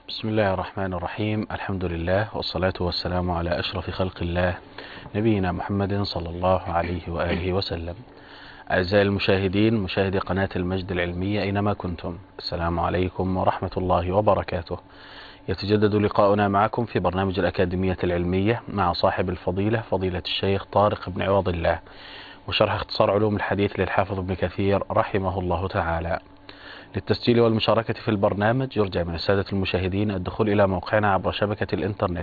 بسم الله الرحمن الرحيم. الحمد لله والصلاة والسلام على أشرف خلق الله نبينا محمد صلى الله عليه وآله وسلم. أعزائي المشاهدين، مشاهدي قناة المجد العلمية أينما كنتم، السلام عليكم ورحمة الله وبركاته. يتجدد لقاؤنا معكم في برنامج الأكاديمية العلمية مع صاحب الفضيلة فضيلة الشيخ طارق بن عوض الله، وشرح اختصار علوم الحديث للحافظ ابن كثير رحمه الله تعالى. للتسجيل والمشاركة في البرنامج يرجى من السادة المشاهدين الدخول إلى موقعنا عبر شبكة الإنترنت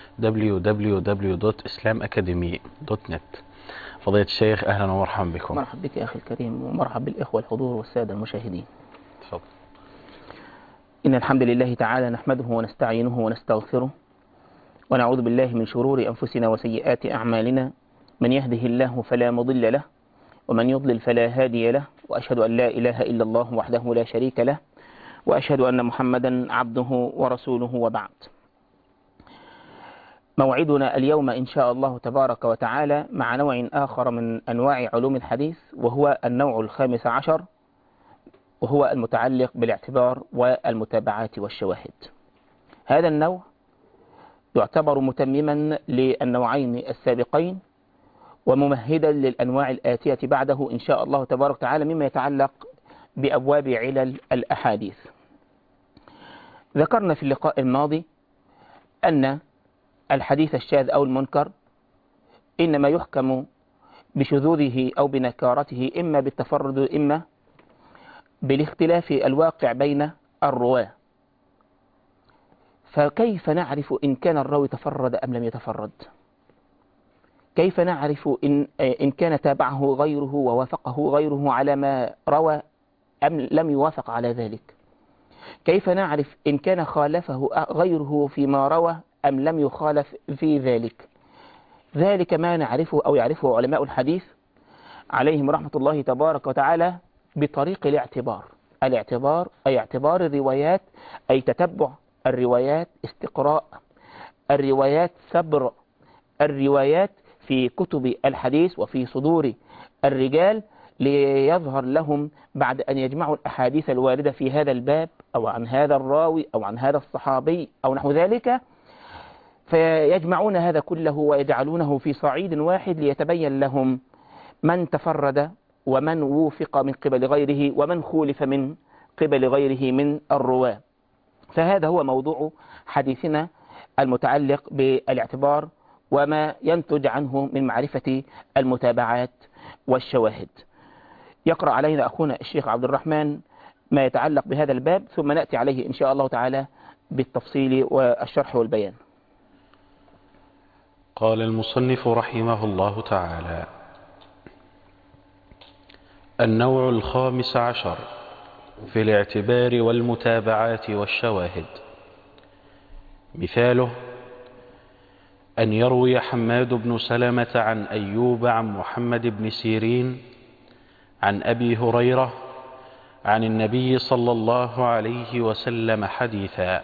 www.islamacademy.net. فضيلة الشيخ أهلا ومرحبا بكم. مرحبا بك يا أخي الكريم، ومرحبا بالإخوة الحضور والسادة المشاهدين. تفضل. إن الحمد لله تعالى نحمده ونستعينه ونستغفره، ونعوذ بالله من شرور أنفسنا وسيئات أعمالنا. من يهده الله فلا مضل له، ومن يضلل فلا هادي له، وأشهد أن لا إله إلا الله وحده لا شريك له، وأشهد أن محمدا عبده ورسوله، وبعد. موعدنا اليوم إن شاء الله تبارك وتعالى مع نوع آخر من أنواع علوم الحديث، وهو النوع الخامس عشر، وهو المتعلق بالاعتبار والمتابعات والشواهد. هذا النوع يعتبر متمما للنوعين السابقين، وممهدا للأنواع الآتية بعده إن شاء الله تبارك وتعالى، مما يتعلق بأبواب علل الأحاديث. ذكرنا في اللقاء الماضي أن الحديث الشاذ أو المنكر إنما يحكم بشذوذه أو بنكارته إما بالتفرد إما بالاختلاف الواقع بين الرواة. فكيف نعرف إن كان الراوي تفرد أم لم يتفرد؟ كيف نعرف إن كان تابعه غيره ووافقه غيره على ما روى أم لم يوافق على ذلك؟ كيف نعرف إن كان خالفه غيره فيما روى أم لم يخالف في ذلك؟ ذلك ما نعرفه أو يعرفه علماء الحديث عليهم رحمة الله تبارك وتعالى بطريق الاعتبار أي اعتبار الروايات، أي تتبع الروايات، استقراء الروايات، سبر الروايات في كتب الحديث وفي صدور الرجال، ليظهر لهم بعد أن يجمعوا الأحاديث الواردة في هذا الباب أو عن هذا الراوي أو عن هذا الصحابي أو نحو ذلك، فيجمعون هذا كله ويجعلونه في صعيد واحد ليتبين لهم من تفرد ومن وفق من قبل غيره ومن خولف من قبل غيره من الرواة. فهذا هو موضوع حديثنا المتعلق بالاعتبار وما ينتج عنه من معرفة المتابعات والشواهد. يقرأ علينا أخونا الشيخ عبد الرحمن ما يتعلق بهذا الباب، ثم نأتي عليه إن شاء الله تعالى بالتفصيل والشرح والبيان. قال المصنف رحمه الله تعالى: النوع الخامس عشر في الاعتبار والمتابعات والشواهد. مثاله: أن يروي حماد بن سلمة عن أيوب عن محمد بن سيرين عن أبي هريرة عن النبي صلى الله عليه وسلم حديثا،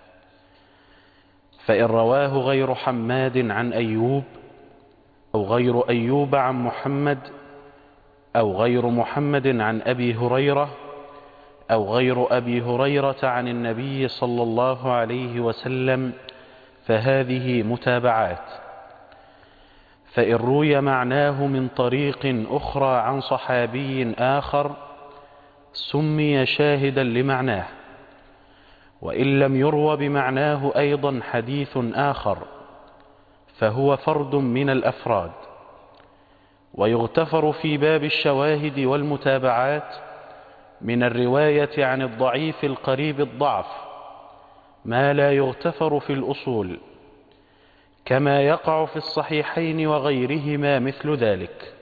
فإن رواه غير حماد عن أيوب أو غير أيوب عن محمد أو غير محمد عن أبي هريرة أو غير أبي هريرة عن النبي صلى الله عليه وسلم فهذه متابعات. فإن روي معناه من طريق أخرى عن صحابي آخر سمي شاهدا لمعناه، وإن لم يروى بمعناه أيضا حديث آخر فهو فرد من الأفراد. ويغتفر في باب الشواهد والمتابعات من الرواية عن الضعيف القريب الضعف ما لا يغتفر في الأصول، كما يقع في الصحيحين وغيرهما مثل ذلك.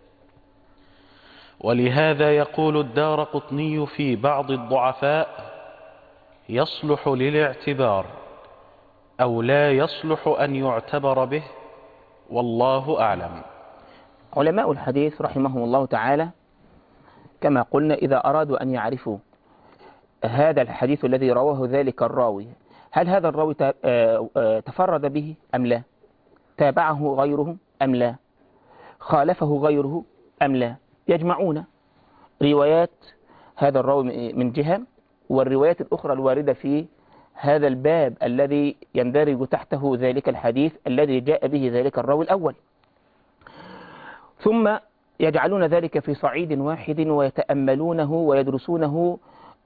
ولهذا يقول الدارقطني في بعض الضعفاء: يصلح للاعتبار أو لا يصلح أن يعتبر به، والله أعلم. علماء الحديث رحمهم الله تعالى كما قلنا إذا أرادوا أن يعرفوا هذا الحديث الذي رواه ذلك الراوي، هل هذا الراوي تفرد به أم لا، تابعه غيره أم لا، خالفه غيره أم لا، يجمعون روايات هذا الراوي من جهة والروايات الأخرى الواردة في هذا الباب الذي يندرج تحته ذلك الحديث الذي جاء به ذلك الراوي الأول، ثم يجعلون ذلك في صعيد واحد ويتأملونه ويدرسونه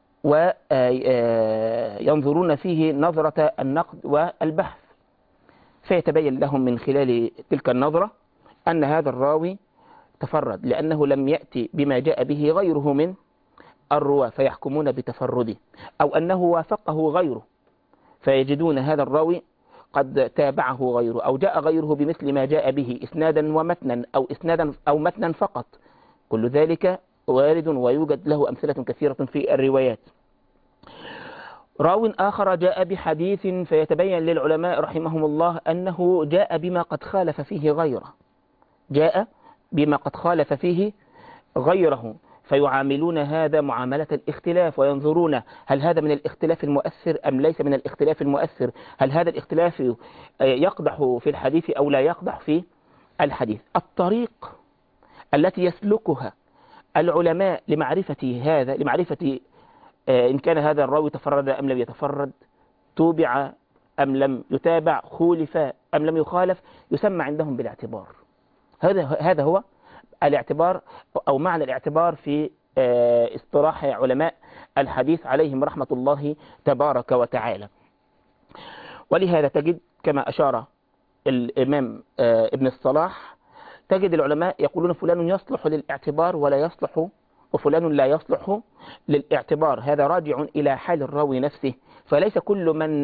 وينظرون فيه نظرة النقد والبحث، فيتبين لهم من خلال تلك النظرة أن هذا الراوي تفرد لأنه لم يأتي بما جاء به غيره من الرواة فيحكمون بتفرده، أو أنه وافقه غيره فيجدون هذا الراوي قد تابعه غيره أو جاء غيره بمثل ما جاء به إسنادا ومتنا أو إسنادا أو متنا فقط. كل ذلك وارد ويوجد له أمثلة كثيرة في الروايات. راو آخر جاء بحديث فيتبين للعلماء رحمهم الله أنه جاء بما قد خالف فيه غيره، جاء بما قد خالف فيه غيره، فيعاملون هذا معاملة الاختلاف وينظرون هل هذا من الاختلاف المؤثر أم ليس من الاختلاف المؤثر، هل هذا الاختلاف يقدح في الحديث أو لا يقدح في الحديث. الطريق التي يسلكها العلماء لمعرفة هذا، لمعرفة إن كان هذا الراوي تفرد أم لم يتفرد، توبع أم لم يتابع، خولف أم لم يخالف، يسمى عندهم بالاعتبار. هذا هو الاعتبار أو معنى الاعتبار في اصطلاح علماء الحديث عليهم رحمة الله تبارك وتعالى. ولهذا تجد كما أشار الإمام ابن الصلاح، تجد العلماء يقولون فلان يصلح للاعتبار ولا يصلح، وفلان لا يصلح للاعتبار. هذا راجع إلى حال الراوي نفسه، فليس كل من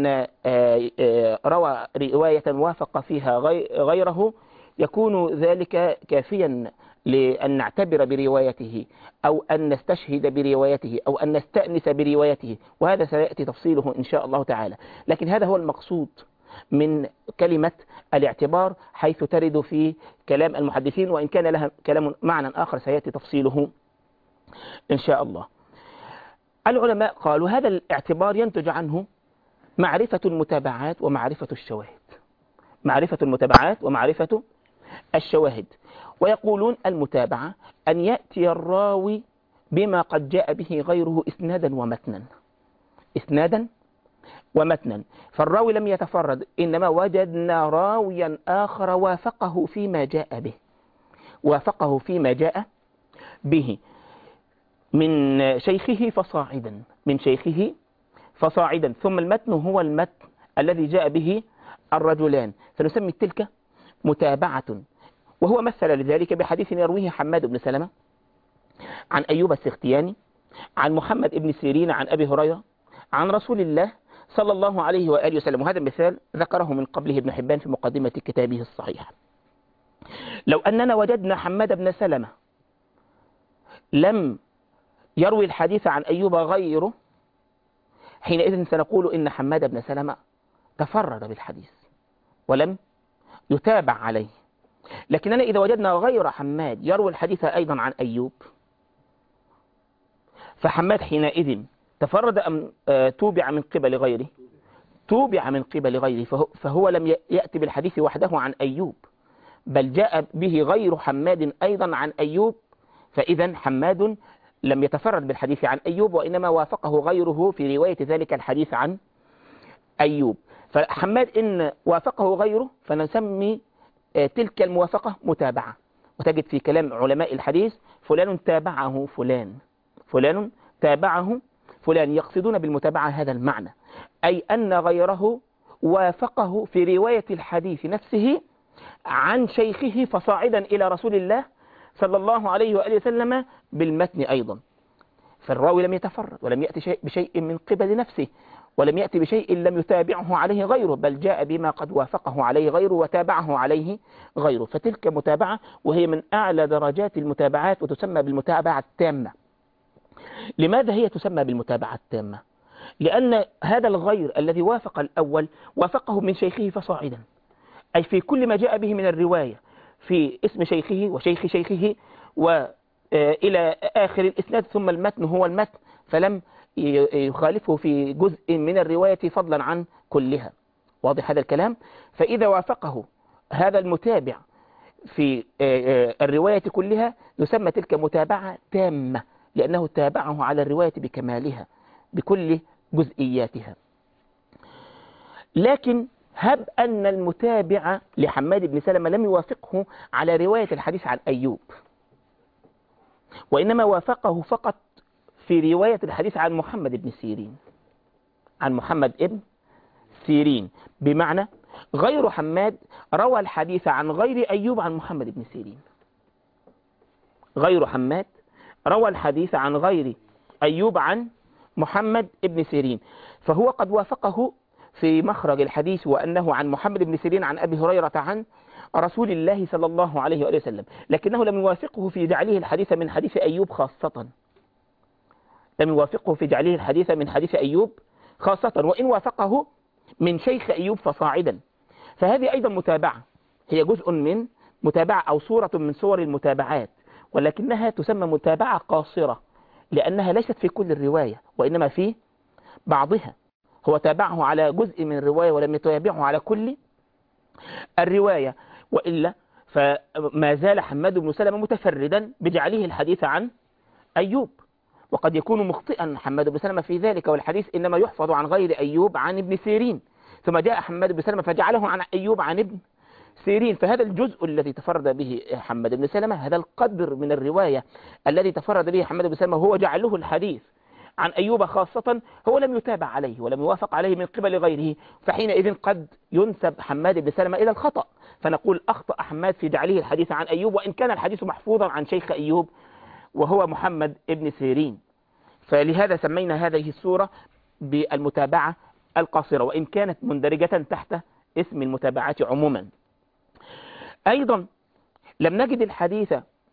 روى رواية وافق فيها غيره يكون ذلك كافيا لأن نعتبر بروايته أو أن نستشهد بروايته أو أن نستأنس بروايته، وهذا سيأتي تفصيله إن شاء الله تعالى. لكن هذا هو المقصود من كلمة الاعتبار حيث ترد في كلام المحدثين، وإن كان لها كلام معنى آخر سيأتي تفصيله إن شاء الله. العلماء قالوا هذا الاعتبار ينتج عنه معرفة المتابعات ومعرفة الشواهد، معرفة المتابعات ومعرفة الشواهد. ويقولون المتابعة أن يأتي الراوي بما قد جاء به غيره إسنادا ومتنا، إسنادا ومتنا. فالراوي لم يتفرد، إنما وجدنا راويا آخر وافقه فيما جاء به، وافقه فيما جاء به من شيخه فصاعدا، من شيخه فصاعدا، ثم المتن هو المتن الذي جاء به الرجلان، فنسمي تلك متابعة. وهو مثل لذلك بحديث يرويه حماد بن سلمة عن أيوب السختياني عن محمد بن سيرين عن أبي هريرة عن رسول الله صلى الله عليه وآله وسلم. وهذا المثال ذكره من قبله ابن حبان في مقدمة كتابه الصحيح. لو أننا وجدنا حماد بن سلمة لم يروي الحديث عن أيوب غيره، حينئذ سنقول إن حماد بن سلمة تفرد بالحديث ولم يتابع عليه. لكننا إذا وجدنا غير حماد يروي الحديث أيضا عن أيوب، فحماد حينئذ تفرد أم توبع من قبل غيره؟ توبع من قبل غيره، فهو لم يأتي بالحديث وحده عن أيوب، بل جاء به غير حماد أيضا عن أيوب، فإذا حماد لم يتفرد بالحديث عن أيوب، وإنما وافقه غيره في رواية ذلك الحديث عن أيوب. فحماد إن وافقه غيره فنسمي تلك الموافقة متابعة. وتجد في كلام علماء الحديث فلان تابعه فلان، فلان تابعه فلان، يقصدون بالمتابعة هذا المعنى، أي أن غيره وافقه في رواية الحديث نفسه عن شيخه فصاعدا إلى رسول الله صلى الله عليه وآله وسلم بالمتن أيضا. فالراوي لم يتفرد ولم يأتي بشيء من قبل نفسه، ولم يأتي بشيء لم يتابعه عليه غيره، بل جاء بما قد وافقه عليه غيره وتابعه عليه غيره. فتلك متابعة، وهي من أعلى درجات المتابعات، وتسمى بالمتابعة التامة. لماذا هي تسمى بالمتابعة التامة؟ لأن هذا الغير الذي وافق الأول وافقه من شيخه فصاعدا، أي في كل ما جاء به من الرواية في اسم شيخه وشيخ شيخه وإلى آخر الإسناد، ثم المتن هو المتن، فلم يخالفه في جزء من الرواية فضلا عن كلها. واضح هذا الكلام؟ فإذا وافقه هذا المتابع في الرواية كلها يسمى تلك متابعة تامة، لأنه تابعه على الرواية بكمالها بكل جزئياتها. لكن هب أن المتابع لحماد بن سلمة لم يوافقه على رواية الحديث عن أيوب، وإنما وافقه فقط في رواية الحديث عن محمد بن سيرين، عن محمد بن سيرين، بمعنى غير حماد روى الحديث عن غير أيوب عن محمد بن سيرين. غير حماد روى الحديث عن غير أيوب عن محمد بن سيرين، فهو قد وافقه في مخرج الحديث وأنه عن محمد بن سيرين عن أبي هريرة عن رسول الله صلى الله عليه وآله وسلم، لكنه لم يوافقه في جعله الحديث من حديث أيوب خاصة. لم يوافقه في جعله الحديث من حديث أيوب خاصة، وإن وافقه من شيخ أيوب فصاعدا. فهذه أيضا متابعة، هي جزء من متابعة أو صورة من صور المتابعات، ولكنها تسمى متابعة قاصرة لأنها ليست في كل الرواية وإنما في بعضها. هو تابعه على جزء من الرواية ولم يتابعه على كل الرواية، وإلا فما زال حماد بن سلمة متفردا بجعله الحديث عن أيوب، وقد يكون مخطئا حماد بن سلمة في ذلك، والحديث إنما يحفظ عن غير أيوب عن ابن سيرين، ثم جاء حماد بن سلمة فجعله عن أيوب عن ابن سيرين. فهذا الجزء الذي تفرد به حماد بن سلمة، هذا القدر من الرواية الذي تفرد به حماد بن سلمة هو جعله الحديث عن أيوب خاصة، هو لم يتابع عليه ولم يوافق عليه من قبل غيره، فحينئذ قد ينسب حماد بن سلمة إلى الخطأ، فنقول أخطأ حماد في جعله الحديث عن أيوب، وإن كان الحديث محفوظا عن شيخ أيوب وهو محمد بن سيرين. فلهذا سمينا هذه السورة بالمتابعة القاصرة، وإن كانت مندرجة تحت اسم المتابعات عموما. أيضا لم نجد الحديث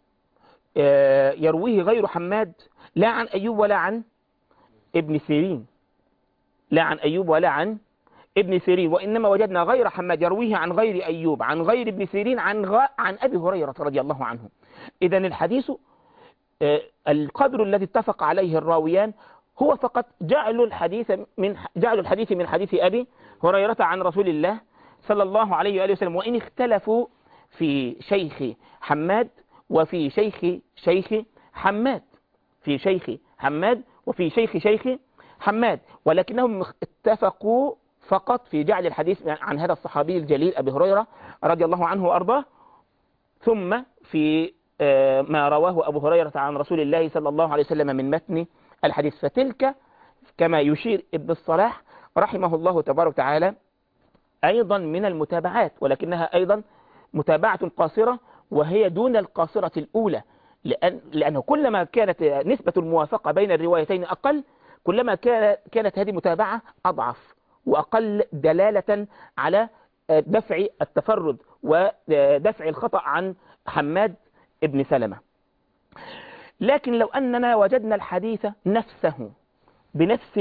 يرويه غير حماد لا عن أيوب ولا عن ابن سيرين، لا عن أيوب ولا عن ابن سيرين، وإنما وجدنا غير حماد يرويه عن غير أيوب عن غير ابن سيرين عن أبي هريرة رضي الله عنه. إذن الحديث القدر الذي اتفق عليه الراويان هو فقط جعل الحديث من حديث أبي هريرة عن رسول الله صلى الله عليه وآله وسلم، وإن اختلفوا في شيخ حماد وفي شيخ حماد، في شيخ حماد وفي شيخ حماد، ولكنهم اتفقوا فقط في جعل الحديث عن هذا الصحابي الجليل أبي هريرة رضي الله عنه وأرضاه، ثم في ما رواه أبو هريرة عن رسول الله صلى الله عليه وسلم من متن الحديث. فتلك كما يشير ابن الصلاح رحمه الله تبارك وتعالى أيضا من المتابعات، ولكنها أيضا متابعة قاصرة، وهي دون القاصرة الأولى، لأنه كلما كانت نسبة الموافقة بين الروايتين أقل، كلما كانت هذه متابعة أضعف وأقل دلالة على دفع التفرد ودفع الخطأ عن حماد ابن سلمة. لكن لو أننا وجدنا الحديث نفسه بنفس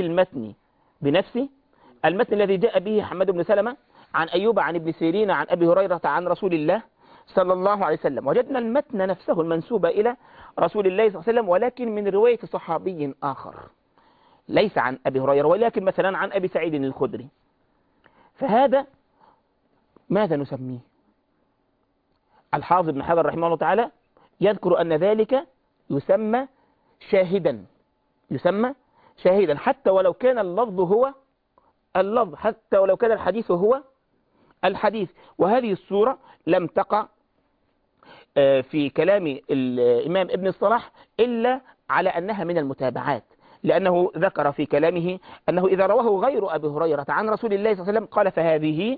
المتن الذي جاء به حماد بن سلمة عن أيوب عن ابن سيرين عن أبي هريرة عن رسول الله صلى الله عليه وسلم، وجدنا المتن نفسه المنسوب إلى رسول الله صلى الله عليه وسلم، ولكن من رواية صحابي آخر ليس عن أبي هريرة، ولكن مثلا عن أبي سعيد الخدري، فهذا ماذا نسميه؟ الحافظ بن حجر رحمه الله تعالى يذكر أن ذلك يسمى شاهدا حتى ولو كان اللفظ هو اللفظ، حتى ولو كان الحديث هو الحديث. وهذه الصورة لم تقع في كلام الإمام ابن الصلاح إلا على أنها من المتابعات، لأنه ذكر في كلامه أنه إذا رواه غير أبي هريرة عن رسول الله صلى الله عليه وسلم قال فهذه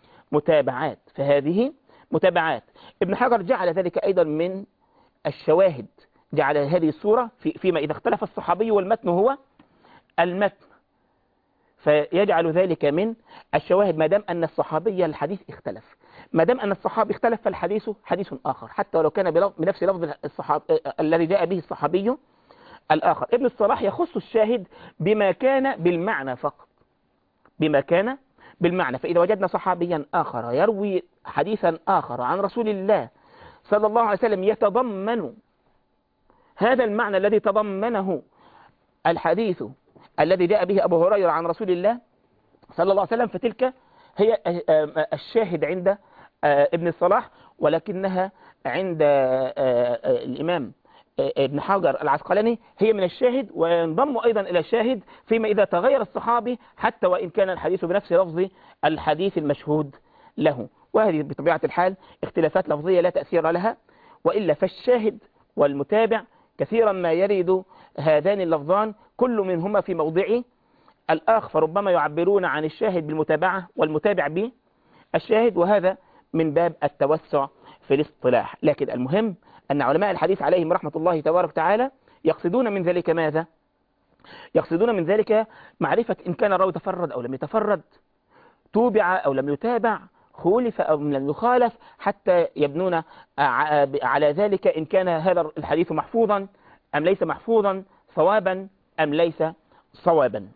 متابعات. ابن حجر جعل ذلك أيضا من الشواهد، جعل هذه الصورة فيما إذا اختلف الصحابي والمتن هو المتن، فيجعل ذلك من الشواهد ما دام أن الصحابي الحديث اختلف. ما دام أن الصحابي اختلف فالحديث حديث آخر، حتى ولو كان بنفس لفظ الذي جاء به الصحابي الآخر. ابن الصلاح يخص الشاهد بما كان بالمعنى فقط، بما كان بالمعنى. فإذا وجدنا صحابيا آخر يروي حديثا آخر عن رسول الله صلى الله عليه وسلم يتضمن هذا المعنى الذي تضمنه الحديث الذي جاء به أبو هريرة عن رسول الله صلى الله عليه وسلم، فتلك هي الشاهد عند ابن الصلاح، ولكنها عند الإمام ابن حجر العسقلاني هي من الشاهد، وينضم أيضا إلى الشاهد فيما إذا تغير الصحابي حتى وإن كان الحديث بنفس لفظ الحديث المشهود له. وهذه بطبيعة الحال اختلافات لفظية لا تأثير لها، وإلا فالشاهد والمتابع كثيرا ما يرد هذان اللفظان كل منهما في موضعه الآخر، فربما يعبرون عن الشاهد بالمتابعة والمتابع بالشاهد، وهذا من باب التوسع في الاصطلاح. لكن المهم أن علماء الحديث عليهم رحمة الله تبارك وتعالى يقصدون من ذلك ماذا؟ يقصدون من ذلك معرفة إن كان الراوي تفرد أو لم يتفرد، توبع أو لم يتابع، خولف أو لم يخالف، حتى يبنون على ذلك إن كان هذا الحديث محفوظا أم ليس محفوظا، صوابا أم ليس صوابا.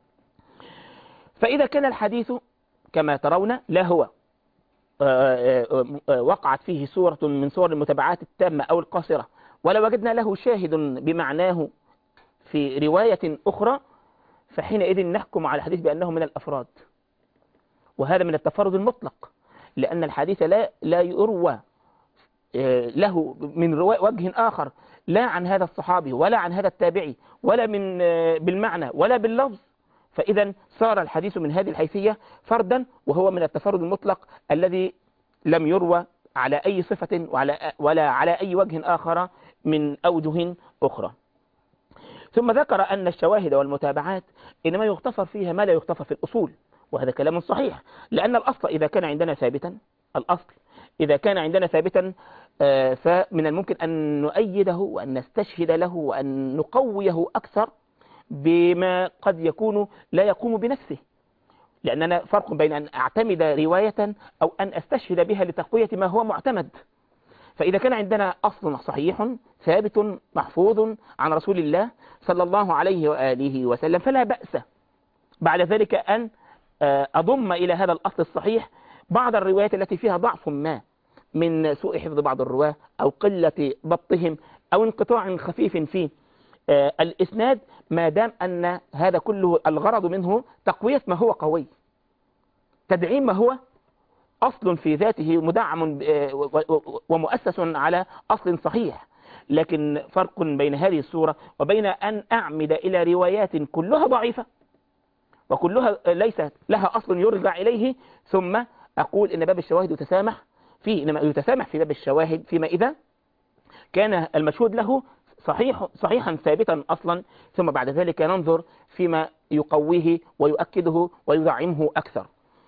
فإذا كان الحديث كما ترون لا هو وقعت فيه صورة من صور المتابعات التامة أو القاصرة، ولا وجدنا له شاهد بمعناه في رواية أخرى، فحينئذ نحكم على الحديث بأنه من الأفراد، وهذا من التفرد المطلق، لأن الحديث لا يروى له من وجه آخر لا عن هذا الصحابي ولا عن هذا التابعي ولا من بالمعنى ولا باللفظ، فإذا صار الحديث من هذه الحيثية فردا، وهو من التفرد المطلق الذي لم يروى على أي صفة ولا على أي وجه آخر من أوجه أخرى. ثم ذكر أن الشواهد والمتابعات إنما يغتفر فيها ما لا يغتفر في الأصول، وهذا كلام صحيح، لأن الأصل إذا كان عندنا ثابتا، الأصل إذا كان عندنا ثابتا فمن الممكن أن نؤيده وأن نستشهد له وأن نقويه أكثر بما قد يكون لا يقوم بنفسه، لأننا فرق بين أن أعتمد رواية أو أن أستشهد بها لتقوية ما هو معتمد. فإذا كان عندنا أصل صحيح ثابت محفوظ عن رسول الله صلى الله عليه وآله وسلم، فلا بأس بعد ذلك أن أضم إلى هذا الأصل الصحيح بعض الروايات التي فيها ضعف ما من سوء حفظ بعض الرواة أو قلة ضبطهم أو انقطاع خفيف في الإسناد، ما دام أن هذا كله الغرض منه تقوية ما هو قوي، تدعيم ما هو أصل في ذاته مدعم ومؤسس على أصل صحيح. لكن فرق بين هذه الصورة وبين أن أعمد إلى روايات كلها ضعيفة وكلها ليس لها أصل يرجع إليه، ثم أقول إن باب الشواهد يتسامح فيه، إنما يتسامح في باب الشواهد فيما إذا كان المشهود له صحيحا ثابتا أصلا، ثم بعد ذلك ننظر فيما يقويه ويؤكده ويدعمه أكثر.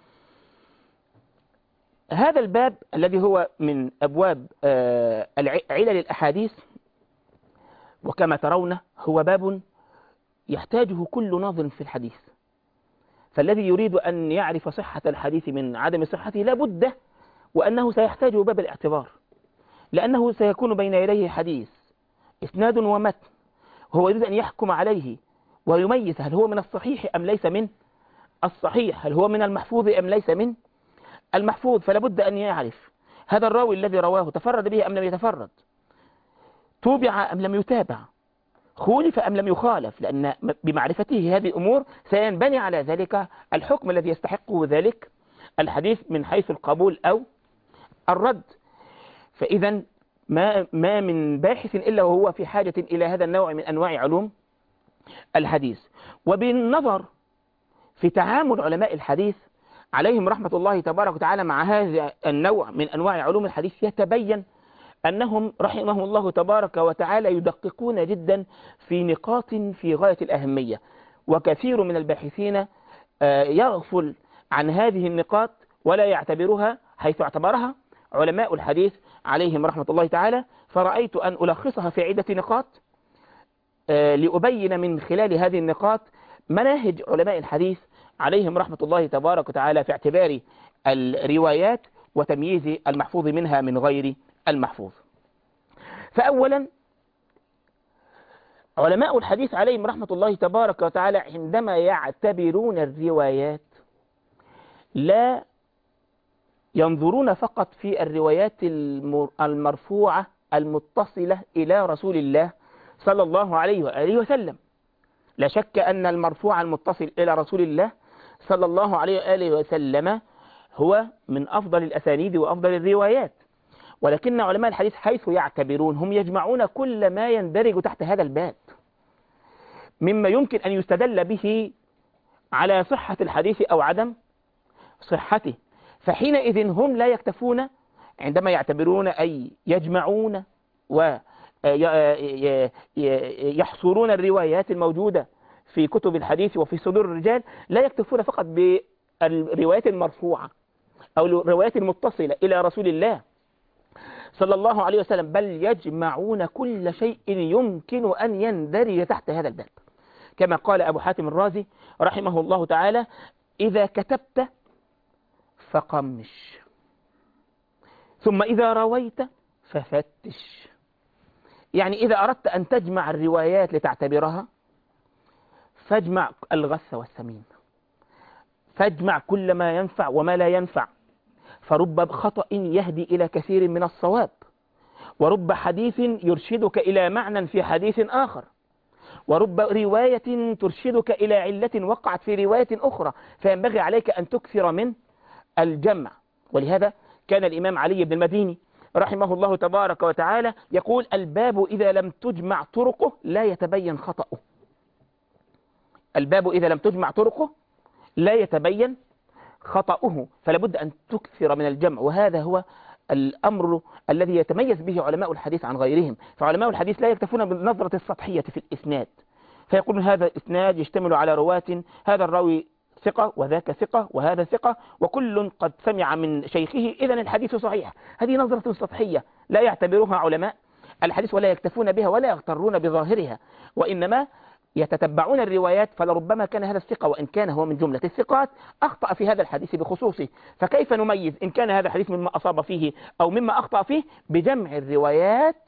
هذا الباب الذي هو من أبواب علل الأحاديث، وكما ترون هو باب يحتاجه كل ناظر في الحديث، فالذي يريد أن يعرف صحة الحديث من عدم صحته لا بد وأنه سيحتاج باب الاعتبار، لأنه سيكون بين يديه حديث إسناد ومتن، هو يريد أن يحكم عليه ويميز هل هو من الصحيح أم ليس من الصحيح، هل هو من المحفوظ أم ليس من المحفوظ. فلا بد أن يعرف هذا الراوي الذي رواه تفرد به أم لم يتفرد، توبع أم لم يتابع، خولف أم لم يخالف، لأن بمعرفته هذه الأمور سينبني على ذلك الحكم الذي يستحقه ذلك الحديث من حيث القبول أو الرد. فإذا ما من باحث إلا وهو في حاجة إلى هذا النوع من أنواع علوم الحديث. وبالنظر في تعامل علماء الحديث عليهم رحمة الله تبارك وتعالى مع هذا النوع من أنواع علوم الحديث، يتبين أنهم رحمهم الله تبارك وتعالى يدققون جدا في نقاط في غاية الأهمية، وكثير من الباحثين يغفل عن هذه النقاط ولا يعتبرها حيث اعتبرها علماء الحديث عليهم رحمة الله تعالى. فرأيت أن ألخصها في عدة نقاط لأبين من خلال هذه النقاط مناهج علماء الحديث عليهم رحمة الله تبارك وتعالى في اعتبار الروايات وتمييز المحفوظ منها من غير المحفوظ. فأولا علماء الحديث عليهم رحمة الله تبارك وتعالى عندما يعتبرون الروايات لا ينظرون فقط في الروايات المرفوعة المتصلة إلى رسول الله صلى الله عليه وآله وسلم. لا شك أن المرفوع المتصل إلى رسول الله صلى الله عليه وآله وسلم هو من أفضل الأسانيد وأفضل الروايات، ولكن علماء الحديث حيث يعتبرون هم يجمعون كل ما يندرج تحت هذا الباب مما يمكن أن يستدل به على صحة الحديث أو عدم صحته. فحينئذ هم لا يكتفون عندما يعتبرون أي يجمعون ويحصرون الروايات الموجودة في كتب الحديث وفي صدور الرجال، لا يكتفون فقط بالروايات المرفوعة أو الروايات المتصلة إلى رسول الله صلى الله عليه وسلم، بل يجمعون كل شيء يمكن أن يندرج تحت هذا الباب، كما قال أبو حاتم الرازي رحمه الله تعالى: إذا كتبت فقمش، ثم إذا رويت ففتش. يعني إذا أردت أن تجمع الروايات لتعتبرها فاجمع الغث والسمين، فاجمع كل ما ينفع وما لا ينفع، فرب خطأ يهدي إلى كثير من الصواب، ورب حديث يرشدك إلى معنى في حديث آخر، ورب رواية ترشدك إلى علة وقعت في رواية أخرى، فينبغي عليك أن تكثر من الجمع. ولهذا كان الإمام علي بن المديني رحمه الله تبارك وتعالى يقول: الباب إذا لم تجمع طرقه لا يتبين خطأه. الباب إذا لم تجمع طرقه لا يتبين خطأه، فلا بد أن تكثر من الجمع، وهذا هو الأمر الذي يتميز به علماء الحديث عن غيرهم. فعلماء الحديث لا يكتفون بالنظرة السطحية في الإسناد، فيقولون هذا الإسناد يشتمل على رواة، هذا الراوي ثقة وذاك ثقة وهذا ثقة وكل قد سمع من شيخه، إذن الحديث صحيح. هذه نظرة سطحية لا يعتبرها علماء الحديث ولا يكتفون بها ولا يغترون بظاهرها، وإنما يتتبعون الروايات. فلربما كان هذا الثقة وإن كان هو من جملة الثقات أخطأ في هذا الحديث بخصوصه، فكيف نميز إن كان هذا الحديث مما أصاب فيه أو مما أخطأ فيه؟ بجمع الروايات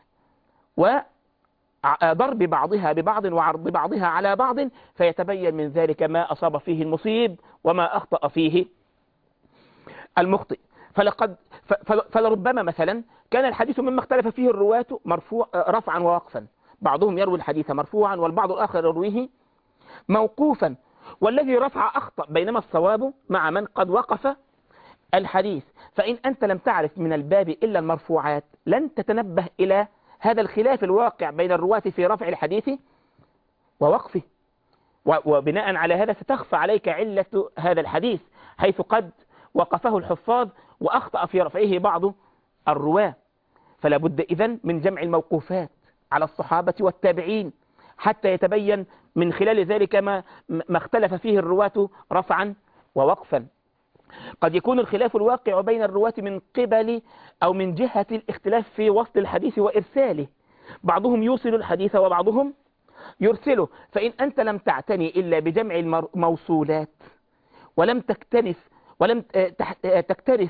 وضرب بعضها ببعض وعرض بعضها على بعض، فيتبين من ذلك ما أصاب فيه المصيب وما أخطأ فيه المخطئ. فلربما مثلا كان الحديث مما اختلف فيه الرواة مرفوع رفعا ووقفا، بعضهم يروي الحديث مرفوعا والبعض الآخر يرويه موقوفا، والذي رفع أخطأ، بينما الصواب مع من قد وقف الحديث. فإن أنت لم تعرف من الباب إلا المرفوعات لن تتنبه إلى هذا الخلاف الواقع بين الرواة في رفع الحديث ووقفه، وبناء على هذا ستخفى عليك علة هذا الحديث حيث قد وقفه الحفاظ وأخطأ في رفعه بعض الرواة. فلا بد إذن من جمع الموقوفات على الصحابة والتابعين حتى يتبين من خلال ذلك ما اختلف فيه الرواة رفعا ووقفا. قد يكون الخلاف الواقع بين الرواة من قبل أو من جهة الاختلاف في وصل الحديث وإرساله، بعضهم يوصل الحديث وبعضهم يرسله. فإن أنت لم تعتني إلا بجمع الموصولات ولم تكترث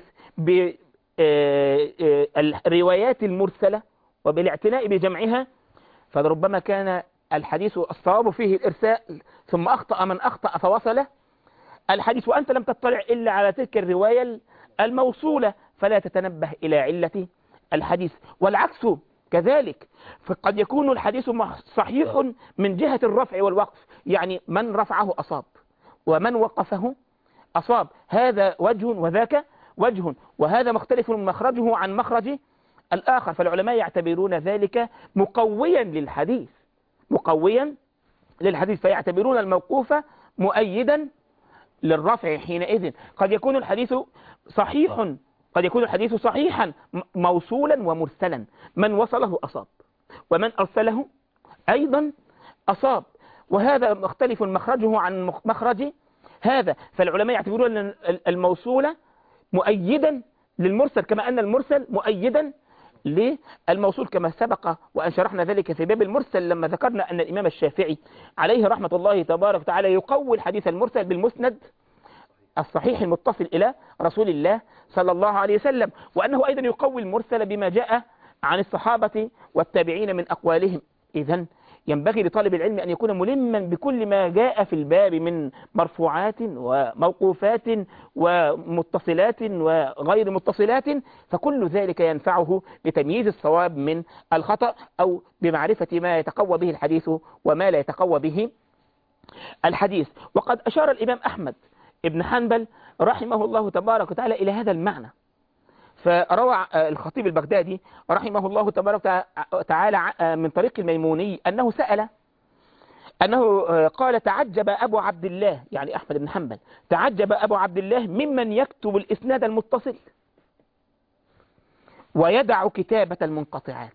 بالروايات المرسلة وبالاعتناء بجمعها، فلربما كان الحديث الصواب فيه الإرسال ثم أخطأ من أخطأ فوصله الحديث وأنت لم تطلع إلا على تلك الرواية الموصولة، فلا تتنبه إلى علة الحديث. والعكس كذلك، فقد يكون الحديث صحيح من جهة الرفع والوقف، يعني من رفعه أصاب ومن وقفه أصاب، هذا وجه وذاك وجه، وهذا مختلف مخرجه عن مخرج الآخر. فالعلماء يعتبرون ذلك مقويا للحديث، مقويا للحديث، فيعتبرون الموقوف مؤيدا للرفع. حينئذ قد يكون الحديث صحيح، قد يكون الحديث صحيحا موصولا ومرسلا، من وصله أصاب ومن أرسله أيضا أصاب، وهذا مختلف مخرجه عن مخرج هذا. فالعلماء يعتبرون الموصول مؤيدا للمرسل كما أن المرسل مؤيدا للموصول، كما سبق وأن شرحنا ذلك في باب المرسل لما ذكرنا أن الإمام الشافعي عليه رحمة الله تبارك وتعالى يقوي الحديث المرسل بالمسند الصحيح المتصل إلى رسول الله صلى الله عليه وسلم، وأنه أيضا يقوي المرسل بما جاء عن الصحابة والتابعين من أقوالهم. إذن ينبغي لطالب العلم أن يكون ملما بكل ما جاء في الباب من مرفوعات وموقوفات ومتصلات وغير متصلات، فكل ذلك ينفعه بتمييز الصواب من الخطأ أو بمعرفة ما يتقوى به الحديث وما لا يتقوى به الحديث. وقد أشار الإمام أحمد ابن حنبل رحمه الله تبارك وتعالى إلى هذا المعنى، فروى الخطيب البغدادي رحمه الله تبارك وتعالى من طريق الميموني أنه سأل، أنه قال: تعجب أبو عبد الله، يعني أحمد بن حنبل، تعجب أبو عبد الله ممن يكتب الإسناد المتصل ويدع كتابة المنقطعات.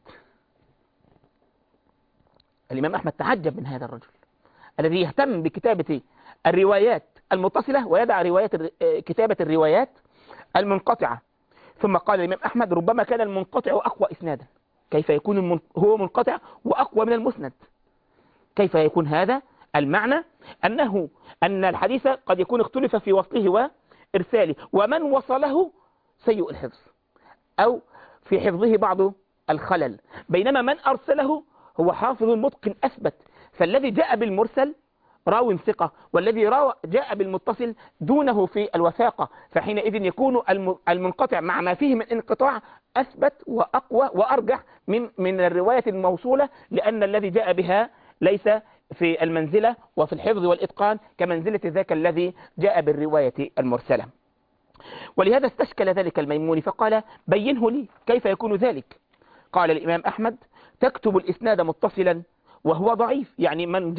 الإمام أحمد تعجب من هذا الرجل الذي يهتم بكتابة الروايات المتصلة ويدع كتابة الروايات المنقطعة. ثم قال الإمام أحمد: ربما كان المنقطع أقوى إسنادا. كيف يكون هو منقطع وأقوى من المسند؟ كيف يكون هذا؟ المعنى أن الحديث قد يكون اختلف في وصله وإرساله، ومن وصله سيء الحفظ أو في حفظه بعض الخلل، بينما من أرسله هو حافظ متقن أثبت. فالذي جاء بالمرسل راو ثقة، والذي جاء بالمتصل دونه في الوثاقة، فحينئذ يكون المنقطع مع ما فيه من انقطاع أثبت وأقوى وأرجح من الرواية الموصولة، لأن الذي جاء بها ليس في المنزلة وفي الحفظ والإتقان كمنزلة ذاك الذي جاء بالرواية المرسلة. ولهذا استشكل ذلك الميموني فقال: بينه لي كيف يكون ذلك؟ قال الإمام أحمد: تكتب الإسناد متصلا وهو ضعيف، يعني من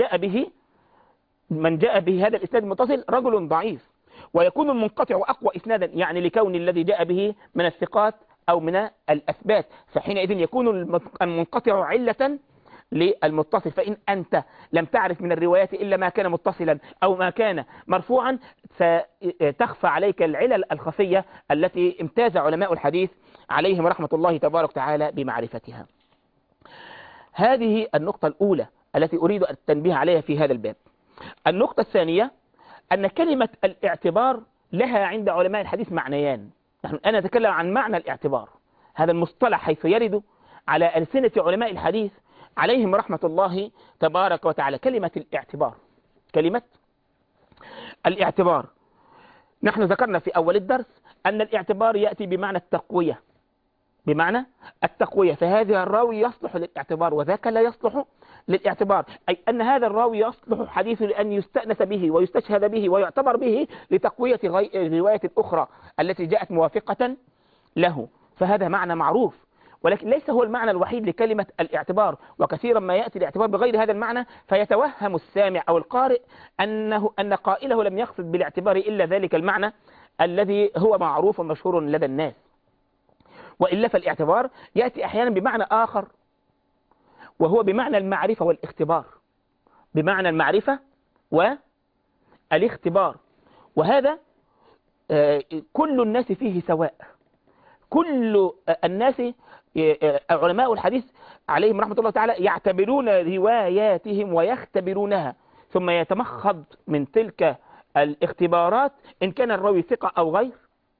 جاء به هذا الإسناد المتصل رجل ضعيف، ويكون المنقطع أقوى إسنادا، يعني لكون الذي جاء به من الثقات أو من الأثبات، فحينئذ يكون المنقطع علة للمتصل. فإن أنت لم تعرف من الروايات إلا ما كان متصلا أو ما كان مرفوعا، ستخفى عليك العلل الخفية التي امتاز علماء الحديث عليهم رحمة الله تبارك وتعالى بمعرفتها. هذه النقطة الأولى التي أريد التنبيه عليها في هذا الباب. النقطة الثانية أن كلمة الاعتبار لها عند علماء الحديث معنيان. أنا أتكلم عن معنى الاعتبار، هذا المصطلح حيث يرد على ألسنة علماء الحديث عليهم رحمة الله تبارك وتعالى. كلمة الاعتبار نحن ذكرنا في أول الدرس أن الاعتبار يأتي بمعنى التقوية، فهذا الراوي يصلح للاعتبار وذاك لا يصلح للاعتبار، أي أن هذا الراوي يصلح حديث لأن يستأنس به ويستشهد به ويعتبر به لتقوية الرواية الأخرى التي جاءت موافقة له، فهذا معنى معروف، ولكن ليس هو المعنى الوحيد لكلمة الاعتبار. وكثيرا ما يأتي الاعتبار بغير هذا المعنى، فيتوهم السامع أو القارئ أن قائله لم يقصد بالاعتبار إلا ذلك المعنى الذي هو معروف ومشهور لدى الناس، وإلا فالاعتبار يأتي أحيانا بمعنى آخر، وهو بمعنى المعرفة والاختبار، بمعنى المعرفة والاختبار، وهذا كل الناس فيه سواء. كل الناس علماء الحديث عليهم رحمة الله تعالى يعتبرون رواياتهم ويختبرونها، ثم يتمخض من تلك الاختبارات إن كان الراوي ثقة أو غير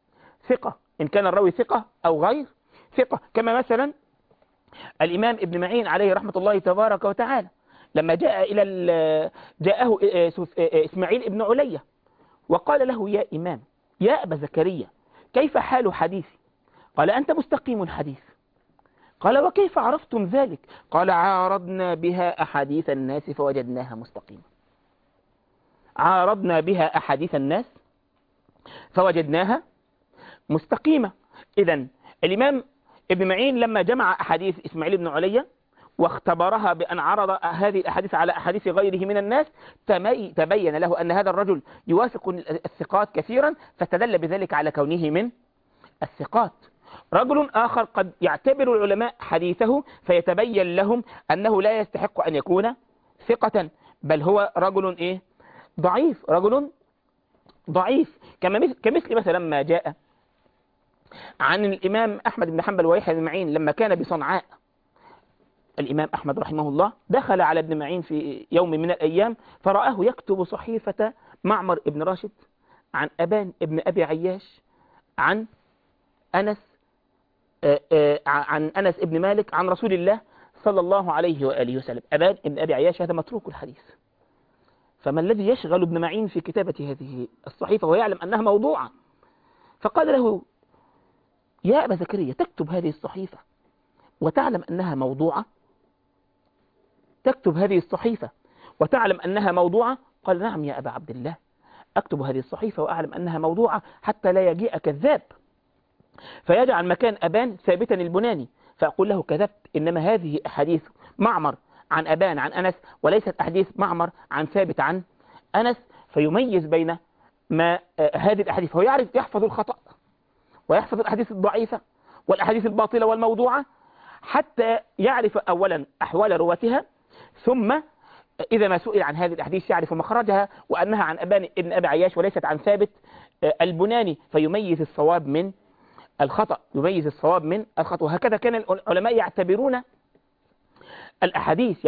ثقة، كما مثلا الإمام ابن معين عليه رحمة الله تبارك وتعالى لما جاءه إسماعيل ابن علية وقال له: يا إمام، يا أبا زكريا، كيف حال حديثي؟ قال: أنت مستقيم الحديث. قال: وكيف عرفتم ذلك؟ قال: عارضنا بها أحاديث الناس فوجدناها مستقيمة. عارضنا بها أحاديث الناس فوجدناها مستقيمة. إذن الإمام ابن معين لما جمع أحاديث إسماعيل بن علية واختبرها بأن عرض هذه الأحاديث على أحاديث غيره من الناس، تبين له أن هذا الرجل يوافق الثقات كثيرا، فاستدل بذلك على كونه من الثقات. رجل آخر قد يعتبر العلماء حديثه فيتبين لهم أنه لا يستحق أن يكون ثقة، بل هو رجل ضعيف، كمثل مثلا ما جاء عن الإمام أحمد بن حنبل ويحيى بن معين لما كان بصنعاء. الإمام أحمد رحمه الله دخل على ابن معين في يوم من الأيام فرآه يكتب صحيفة معمر ابن راشد عن أبان ابن أبي عياش عن أنس ابن مالك عن رسول الله صلى الله عليه وآله وسلم. أبان ابن أبي عياش هذا متروك الحديث، فما الذي يشغل ابن معين في كتابة هذه الصحيفة ويعلم أنها موضوعة؟ فقال له: يا أبا زكريا، تكتب هذه الصحيفة وتعلم أنها موضوعة؟ تكتب هذه الصحيفة وتعلم أنها موضوعة؟ قال: نعم يا أبا عبد الله، أكتب هذه الصحيفة وأعلم أنها موضوعة حتى لا يجيء كذاب فيجعل مكان أبان ثابتا البناني، فأقول له كذبت، إنما هذه أحاديث معمر عن أبان عن أنس، وليست أحاديث معمر عن ثابت عن أنس. فيميز بين ما هذه الأحاديث، هو يعرف يحفظ الخطأ ويحفظ الأحاديث الضعيفة والأحاديث الباطلة والموضوعة، حتى يعرف أولا أحوال رواتها، ثم إذا ما سئل عن هذه الأحاديث يعرف مخرجها وأنها عن أبان ابن أبي عياش وليست عن ثابت البناني، فيميز الصواب من الخطأ، يميز الصواب من الخطأ. وهكذا كان العلماء يعتبرون الأحاديث،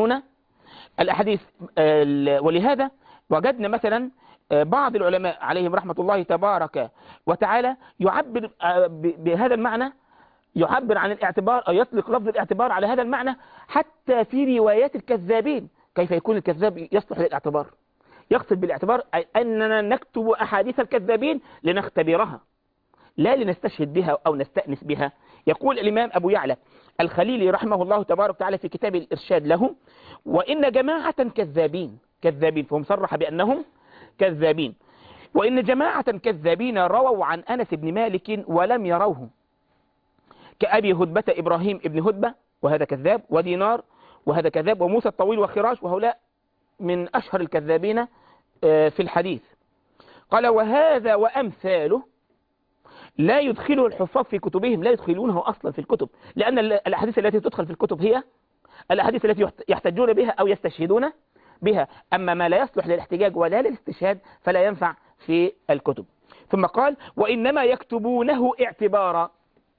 ولهذا وجدنا مثلا بعض العلماء عليهم رحمة الله تبارك وتعالى يعبر بهذا المعنى، يعبر عن الاعتبار أو يطلق لفظ الاعتبار على هذا المعنى حتى في روايات الكذابين. كيف يكون الكذاب يصلح للاعتبار؟ يقصد بالاعتبار أننا نكتب أحاديث الكذابين لنختبرها، لا لنستشهد بها أو نستأنس بها. يقول الإمام أبو يعلى الخليلي رحمه الله تبارك وتعالى في كتاب الإرشاد له: وإن جماعة كذابين، فهم صرح بأنهم كذابين، وإن جماعة كذابين رووا عن أنس بن مالك ولم يروه، كأبي هدبة إبراهيم ابن هدبة وهذا كذاب، ودينار وهذا كذاب، وموسى الطويل وخراش، وهؤلاء من أشهر الكذابين في الحديث. قال: وهذا وأمثاله لا يدخله الحفاظ في كتبهم، لا يدخلونه أصلا في الكتب، لأن الأحاديث التي تدخل في الكتب هي الأحاديث التي يحتجون بها أو يستشهدون بها، أما ما لا يصلح للاحتجاج ولا للاستشهاد فلا ينفع في الكتب. ثم قال: وإنما يكتبونه اعتبارا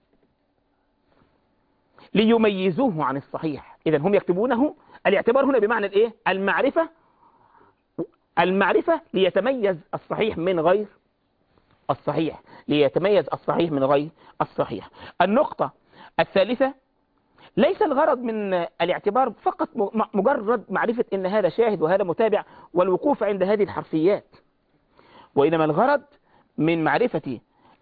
ليميزوه عن الصحيح. إذن هم يكتبونه، الاعتبار هنا بمعنى الإيه؟ المعرفة ليتميز الصحيح من غير الصحيح، ليتميز الصحيح من غير الصحيح. النقطة الثالثة: ليس الغرض من الاعتبار فقط مجرد معرفة ان هذا شاهد وهذا متابع والوقوف عند هذه الحرفيات، وإنما الغرض من معرفة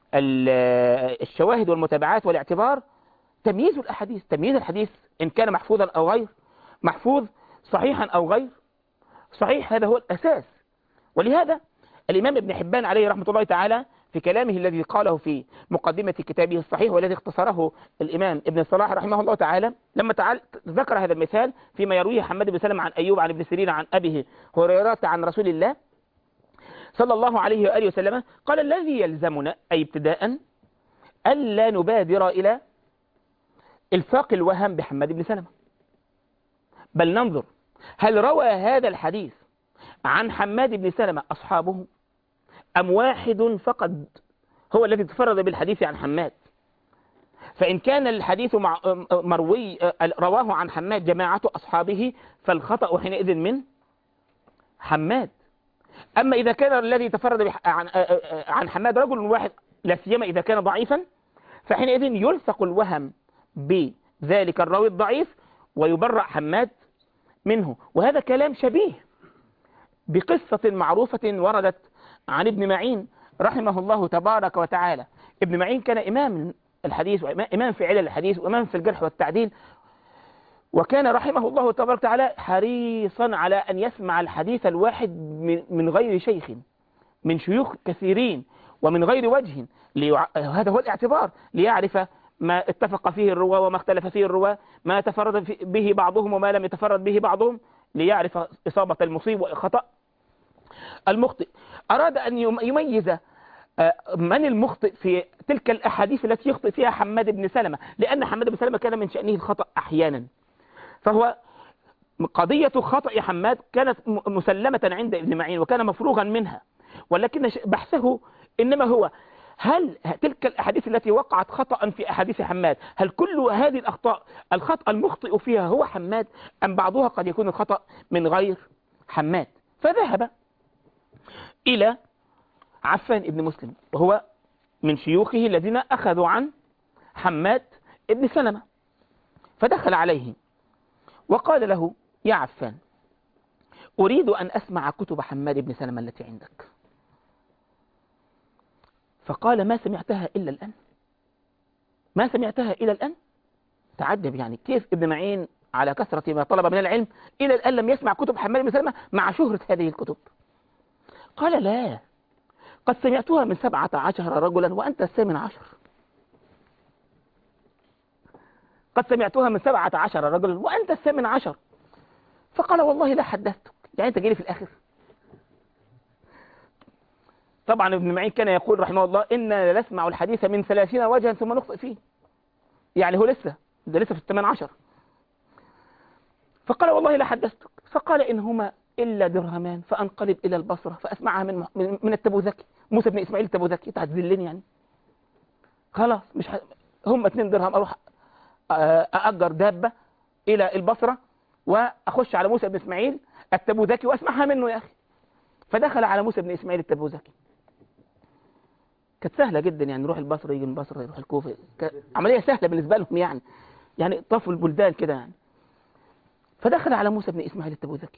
الشواهد والمتابعات والاعتبار تمييز الأحاديث، تمييز الحديث إن كان محفوظا أو غير محفوظ، صحيحا أو غير صحيح، هذا هو الأساس. ولهذا الإمام ابن حبان عليه رحمة الله تعالى في كلامه الذي قاله في مقدمة كتابه الصحيح والذي اختصره الإمام ابن صلاح رحمه الله تعالى، لما ذكر هذا المثال فيما يرويه حماد بن سلمة عن أيوب عن ابن سيرين عن أبيه هريرة عن رسول الله صلى الله عليه وآله وسلم، قال: الذي يلزمنا أي ابتداء ألا نبادر إلى إلصاق الوهم بحماد بن سلمة، بل ننظر هل روى هذا الحديث عن حماد بن سلمة أصحابه أم واحد فقط هو الذي تفرد بالحديث عن حماد. فإن كان الحديث مروي رواه عن حماد جماعة أصحابه فالخطأ حينئذ من حماد. أما إذا كان الذي تفرد عن حماد رجل واحد، لا سيما إذا كان ضعيفا، فحينئذ يلصق الوهم بذلك الراوي الضعيف ويبرأ حماد منه. وهذا كلام شبيه بقصة معروفة وردت عن ابن معين رحمه الله تبارك وتعالى. ابن معين كان إمام الحديث وإمام في علل الحديث وإمام في الجرح والتعديل، وكان رحمه الله تبارك وتعالى حريصا على أن يسمع الحديث الواحد من غير شيخ، من شيوخ كثيرين ومن غير وجه، هذا هو الاعتبار، ليعرف ما اتفق فيه الرواة وما اختلف فيه الرواة، ما تفرد به بعضهم وما لم يتفرد به بعضهم، ليعرف إصابة المصيب وخطأ المخطئ. أراد أن يميز من المخطئ في تلك الأحاديث التي يخطئ فيها حماد بن سلمة، لأن حماد بن سلمة كان من شأنه الخطأ أحيانا، فهو قضية خطأ حماد كانت مسلمة عند ابن معين وكان مفروغا منها، ولكن بحثه إنما هو هل تلك الأحاديث التي وقعت خطأ في أحاديث حماد، هل كل هذه الأخطاء الخطأ المخطئ فيها هو حماد، أم بعضها قد يكون الخطأ من غير حماد؟ فذهب إلى عفان ابن مسلم وهو من شيوخه الذين أخذوا عن حماد ابن سلمة، فدخل عليه وقال له: يا عفان، أريد أن أسمع كتب حماد بن سلمة التي عندك. فقال: ما سمعتها إلا الآن، ما سمعتها إلى الآن. تعجب، يعني كيف ابن معين على كثرة ما طلب من العلم إلى الآن لم يسمع كتب حماد بن سلمة مع شهرة هذه الكتب؟ قال: لا، قد سمعتها من 17 رجلا وأنت 18. قد سمعتها من 17 رجلا وأنت الثامن عشر. فقال والله لا حدثتك، يعني أنت جاي في الآخر. طبعا ابن معين كان يقول رحمه الله إن نسمع الحديث من 30 وجها ثم نخطئ فيه، يعني هو لسه في الثمان عشر. فقال والله لا حدثتك. فقال إن هما إلا درهمان فأنقلب إلى البصرة فأسمعها من التبوذكي، موسى بن إسماعيل التبوذكي. تعذلني يعني؟ خلاص مش هم 2 درهم، أروح أأجر دابة إلى البصرة وأخش على موسى بن إسماعيل التبوذكي وأسمعها منه يا أخي. فدخل على موسى بن إسماعيل التبوذكي. كانت سهلة جدا، يعني يروح البصرة يجي من البصرة يروح الكوفة، عملية سهلة بالنسبة لهم، يعني طفوا البلدان كده يعني. فدخل على موسى بن إسماعيل التبوذكي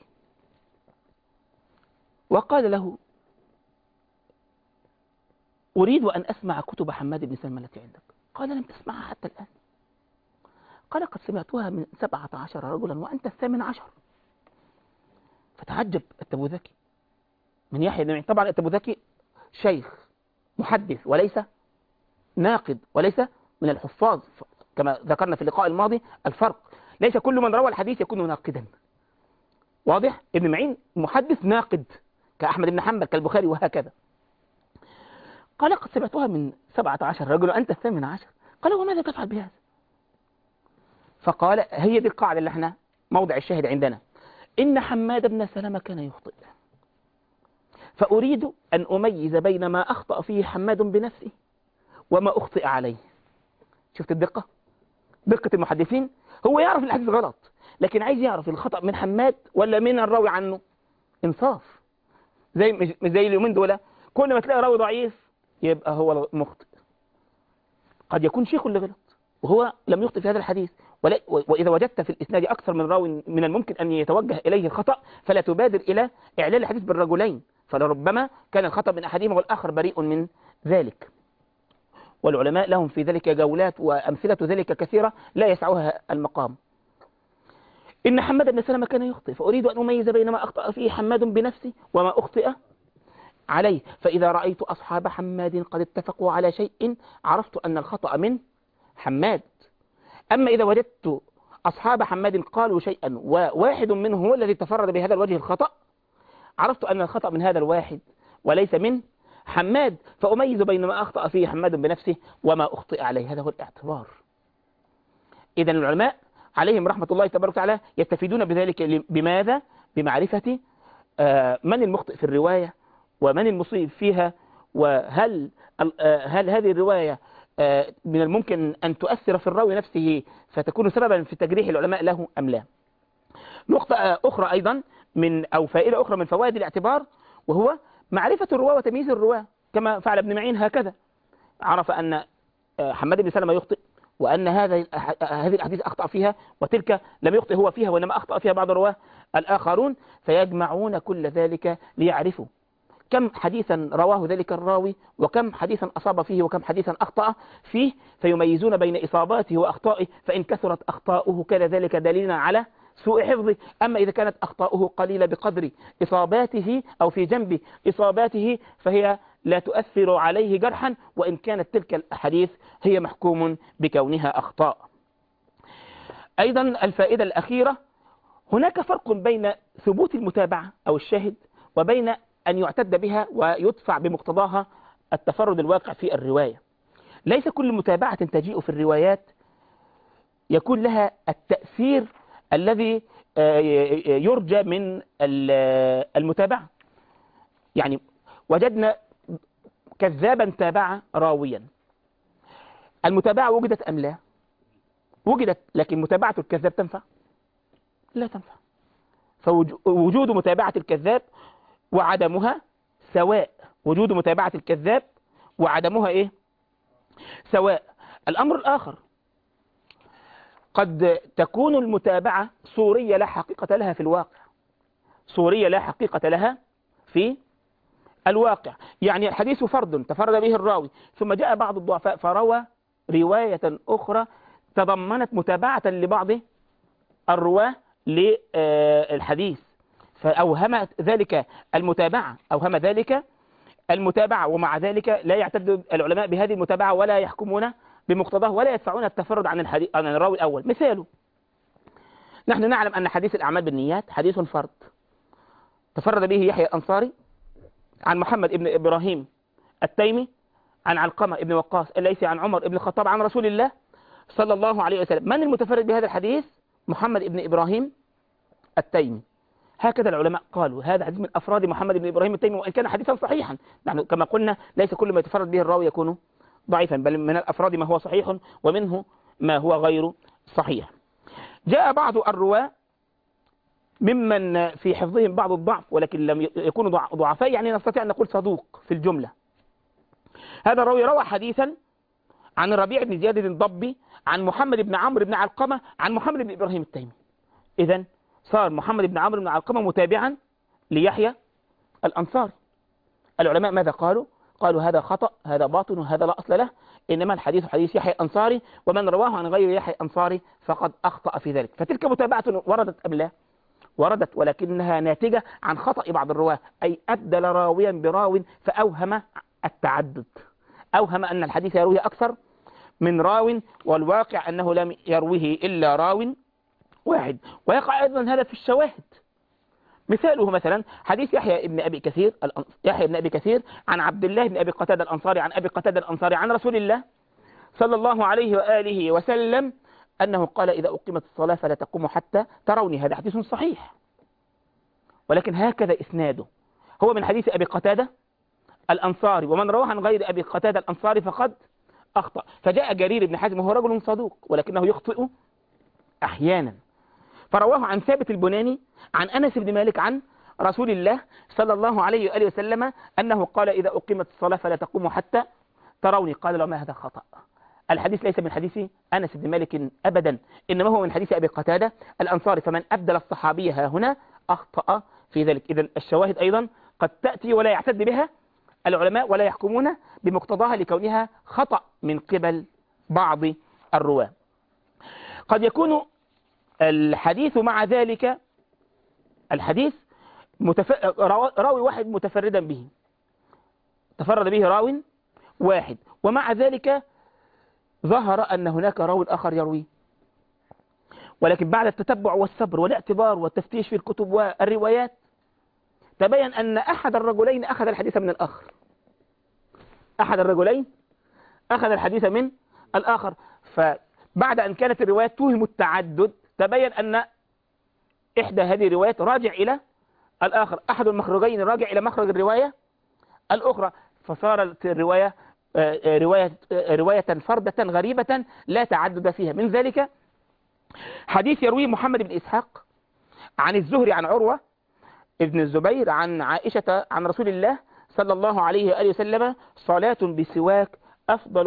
وقال له أريد أن أسمع كتب حماد بن سلمة التي عندك. قال لم تسمعها حتى الآن. قال قد سمعتها من 17 رجلا وأنت الثامن عشر. فتعجب التبوذكي من يحيى بن معين. طبعا التبوذكي شيخ محدث وليس ناقد وليس من الحفاظ، كما ذكرنا في اللقاء الماضي الفرق، ليس كل من روى الحديث يكون ناقدا. واضح؟ ابن معين محدث ناقد كأحمد بن حنبل كالبخاري وهكذا. قال قد سمعتها من 17 رجل وأنت الثامن عشر. قال وماذا تفعل بهذا؟ فقال هي دي القاعدة اللي احنا موضع الشاهد عندنا، إن حماد بن سلمة كان يخطئ، فأريد أن أميز بين ما أخطأ فيه حماد بنفسه وما أخطئ عليه. شفت الدقة؟ دقة المحدثين، هو يعرف الحديث غلط لكن عايز يعرف الخطأ من حماد ولا من الراوي عنه. إنصاف. مش زي اليومين دول كل ما تلاقي راوي ضعيف يبقى هو مخطئ. قد يكون شيخ اللي غلط وهو لم يخطئ في هذا الحديث، وإذا وجدت في الإسناد أكثر من راوي من الممكن أن يتوجه إليه الخطأ فلا تبادر إلى إعلال الحديث بالرجلين، فلربما كان الخطأ من أحدهما والآخر بريء من ذلك. والعلماء لهم في ذلك جولات وأمثلة ذلك كثيرة لا يسعها المقام. إن حماد بن سلمة كان يخطئ، فأريد أن أميز بين ما أخطأ فيه حماد بنفسه وما أخطئ عليه، فإذا رأيت أصحاب حماد قد اتفقوا على شيء عرفت أن الخطأ من حماد. أما إذا وجدت أصحاب حماد قالوا شيئا وواحد منهم هو الذي تفرد بهذا الوجه الخطأ عرفت أن الخطأ من هذا الواحد وليس من حماد، فأميز بين ما أخطأ فيه حماد بنفسه وما أخطئ عليه. هذا هو الاعتبار. إذن العلماء عليهم رحمة الله تبارك وتعالى يستفيدون بذلك بماذا؟ بمعرفة من المخطئ في الرواية ومن المصيب فيها، وهل هذه الرواية من الممكن أن تؤثر في الراوي نفسه فتكون سببا في تجريح العلماء له أم لا. نقطة أخرى أيضا أو فائدة أخرى من فوائد الاعتبار، وهو معرفة الرواة وتمييز الرواة، كما فعل ابن معين هكذا. عرف أن حماد بن سلمة يخطئ وأن هذه الأحاديث أخطأ فيها وتلك لم يخطئ هو فيها وإنما أخطأ فيها بعض الرواة الآخرون، فيجمعون كل ذلك ليعرفوا كم حديثا رواه ذلك الراوي وكم حديثا أصاب فيه وكم حديثا أخطأ فيه، فيميزون بين إصاباته وأخطائه، فإن كثرت أخطاؤه كان ذلك دليلا على سوء حفظه. أما إذا كانت أخطاؤه قليلة بقدر إصاباته أو في جنب إصاباته فهي لا تؤثر عليه جرحا، وإن كانت تلك الأحاديث هي محكوم بكونها أخطاء. أيضا الفائدة الأخيرة، هناك فرق بين ثبوت المتابعة أو الشاهد وبين أن يعتد بها ويدفع بمقتضاها التفرد الواقع في الرواية. ليس كل متابعة تجيء في الروايات يكون لها التأثير الذي يرجى من المتابعة. يعني وجدنا كذابا تابع راويا، المتابعة وجدت أم لا؟ وجدت، لكن متابعة الكذاب تنفع؟ لا تنفع. فوجود متابعة الكذاب وعدمها سواء، وجود متابعة الكذاب وعدمها إيه؟ سواء. الأمر الآخر، قد تكون المتابعة صورية لا حقيقة لها في الواقع، صورية لا حقيقة لها في الواقع. يعني الحديث فرد تفرد به الراوي ثم جاء بعض الضعفاء فروى رواية أخرى تضمنت متابعة لبعض الرواة للحديث، فأوهم ذلك المتابعة، ومع ذلك لا يعتد العلماء بهذه المتابعة ولا يحكمون بمقتضاه ولا يدفعون التفرد عن الحديث عن الراوي الأول. مثاله: نحن نعلم أن حديث الأعمال بالنيات حديث فرد تفرد به يحيى الأنصاري عن محمد بن إبراهيم التيمي عن علقمة بن وقاص الليثي عن عمر بن الخطاب عن رسول الله صلى الله عليه وسلم. من المتفرد بهذا الحديث؟ محمد بن إبراهيم التيمي. هكذا العلماء قالوا هذا حديث من أفراد محمد بن إبراهيم التيمي، وإن كان حديثا صحيحا. نحن كما قلنا ليس كل ما يتفرد به الراوي يكون ضعيفا، بل من الأفراد ما هو صحيح ومنه ما هو غير صحيح. جاء بعض الرواة ممن في حفظهم بعض الضعف ولكن لم يكونوا ضعفاء، يعني نستطيع أن نقول صدوق في الجملة. هذا الراوي روى حديثا عن الربيع بن زياد الضبي عن محمد بن عمرو بن علقمة عن محمد بن إبراهيم التيمي. إذن صار محمد بن عمرو بن علقمة متابعا ليحيى الأنصاري. العلماء ماذا قالوا؟ قالوا هذا خطأ، هذا باطل، وهذا لا أصل له، إنما الحديث حديث يحيى الأنصاري، ومن رواه عن غير يحيى الأنصاري فقد أخطأ في ذلك. فتلك متابعة وردت أم لا؟ وردت، ولكنها ناتجة عن خطأ بعض الرواة، أي أبدل راويا براو فأوهم التعدد، أوهم أن الحديث يرويه أكثر من راو، والواقع أنه لم يروه إلا راو واحد. ويقع أيضا هذا في الشواهد. مثاله مثلا حديث يحيى بن أبي كثير عن عبد الله بن أبي قتادة الأنصاري عن أبي قتادة الأنصاري عن رسول الله صلى الله عليه وآله وسلم أنه قال: إذا أقيمت الصلاة فلا تقوموا حتى تروني. هذا حديث صحيح، ولكن هكذا إسناده هو من حديث أبي قتادة الأنصاري، ومن رواه عن غير أبي قتادة الأنصاري فقد أخطأ. فجاء جرير بن حازم وهو رجل صدوق ولكنه يخطئ أحيانا، فرواه عن ثابت البناني عن أنس بن مالك عن رسول الله صلى الله عليه وآله وسلم أنه قال: إذا أقيمت الصلاة فلا تقوموا حتى تروني. قال له: ما هذا خطأ، الحديث ليس من حديث أنس بن مالك أبدا، إنما هو من حديث أبي قتادة الأنصاري، فمن أبدل الصحابية ها هنا أخطأ في ذلك. إذن الشواهد أيضا قد تأتي ولا يعتد بها العلماء ولا يحكمون بمقتضاها لكونها خطأ من قبل بعض الرواة. قد يكون الحديث مع ذلك الحديث راوي واحد متفردا به، تفرد به راو واحد، ومع ذلك ظهر أن هناك راو آخر يرويه، ولكن بعد التتبع والصبر والاعتبار والتفتيش في الكتب والروايات تبين أن أحد الرجلين أخذ الحديث من الآخر، أحد الرجلين أخذ الحديث من الآخر. فبعد أن كانت الروايات توهم التعدد تبين أن إحدى هذه الروايات راجع إلى الآخر، أحد المخرجين راجع إلى مخرج الرواية الأخرى، فصارت الرواية رواية فردة غريبة لا تعدد فيها. من ذلك حديث يرويه محمد بن إسحاق عن الزهري عن عروة ابن الزبير عن عائشة عن رسول الله صلى الله عليه وآله وسلم: صلاة بسواك أفضل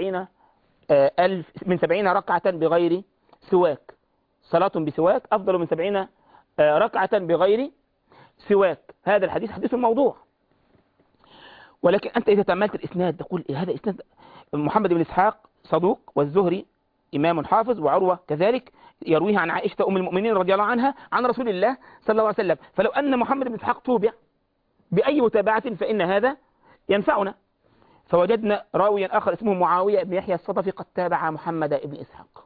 من 70 ركعة بغير سواك. صلاة بسواك أفضل من 70 ركعة بغير سواك. هذا الحديث حديث موضوع، ولكن أنت إذا تأملت الإسناد تقول هذا إسناد محمد بن إسحاق صدوق، والزهري إمام حافظ، وعروة كذلك يرويها عن عائشة أم المؤمنين رضي الله عنها عن رسول الله صلى الله عليه وسلم. فلو أن محمد بن إسحاق توبع بأي متابعة فإن هذا ينفعنا. فوجدنا راويا آخر اسمه معاوية بن يحيى الصدفي قد تابع محمد بن إسحاق.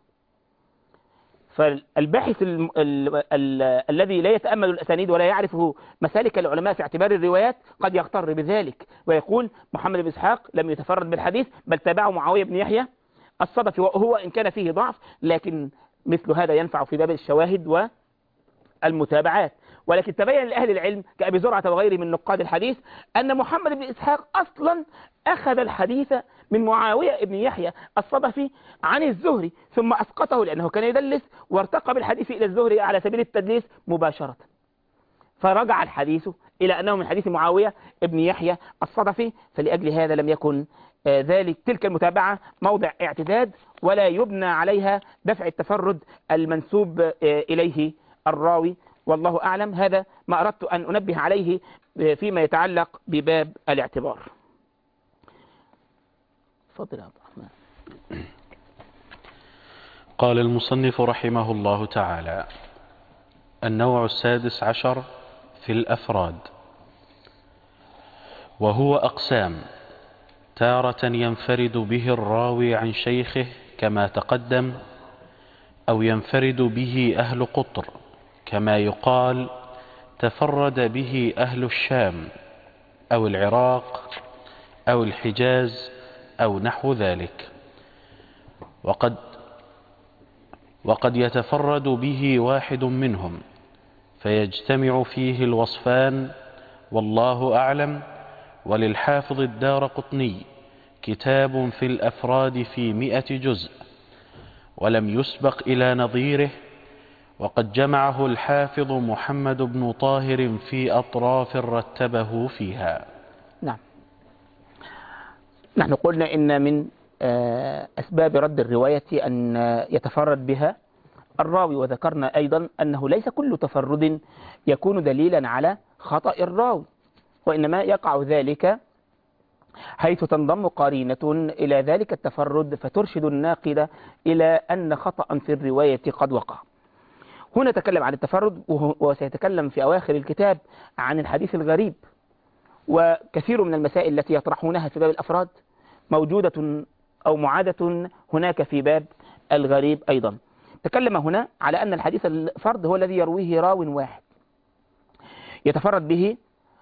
فالباحث الذي لا يتأمل الأسانيد ولا يعرفه مسالك العلماء في اعتبار الروايات قد يغتر بذلك ويقول محمد بن إسحاق لم يتفرد بالحديث بل تابعه معاوية بن يحيى الصدفي، وهو إن كان فيه ضعف لكن مثل هذا ينفع في باب الشواهد والمتابعات. ولكن تبين لأهل العلم كأبي زرعة وغيره من نقاد الحديث أن محمد بن إسحاق أصلا أخذ الحديث من معاوية بن يحيى الصدفي عن الزهري ثم أسقطه لأنه كان يدلس، وارتقى بالحديث إلى الزهري على سبيل التدليس مباشرة، فرجع الحديث إلى أنه من حديث معاوية بن يحيى الصدفي. فلأجل هذا لم يكن تلك المتابعة موضع اعتداد ولا يبنى عليها دفع التفرد المنسوب إليه الراوي. والله أعلم. هذا ما أردت أن أنبه عليه فيما يتعلق بباب الاعتبار. فضل يا عبد الرحمن. قال المصنف رحمه الله تعالى: النوع 16 في الأفراد، وهو أقسام: تارة ينفرد به الراوي عن شيخه كما تقدم، أو ينفرد به أهل قطر كما يقال تفرد به أهل الشام أو العراق أو الحجاز أو نحو ذلك. وقد يتفرد به واحد منهم فيجتمع فيه الوصفان، والله أعلم. وللحافظ الدارقطني كتاب في الأفراد في 100 جزء ولم يسبق إلى نظيره، وقد جمعه الحافظ محمد بن طاهر في أطراف رتبه فيها. نعم. نحن قلنا إن من أسباب رد الرواية أن يتفرد بها الراوي، وذكرنا أيضا أنه ليس كل تفرد يكون دليلا على خطأ الراوي، وإنما يقع ذلك حيث تنضم قرينة إلى ذلك التفرد فترشد الناقد إلى أن خطأ في الرواية قد وقع. هنا تكلم عن التفرد، وسيتكلم في أواخر الكتاب عن الحديث الغريب، وكثير من المسائل التي يطرحونها في باب الأفراد موجودة أو معادة هناك في باب الغريب أيضا. تكلم هنا على أن الحديث الفرد هو الذي يرويه راو واحد يتفرد به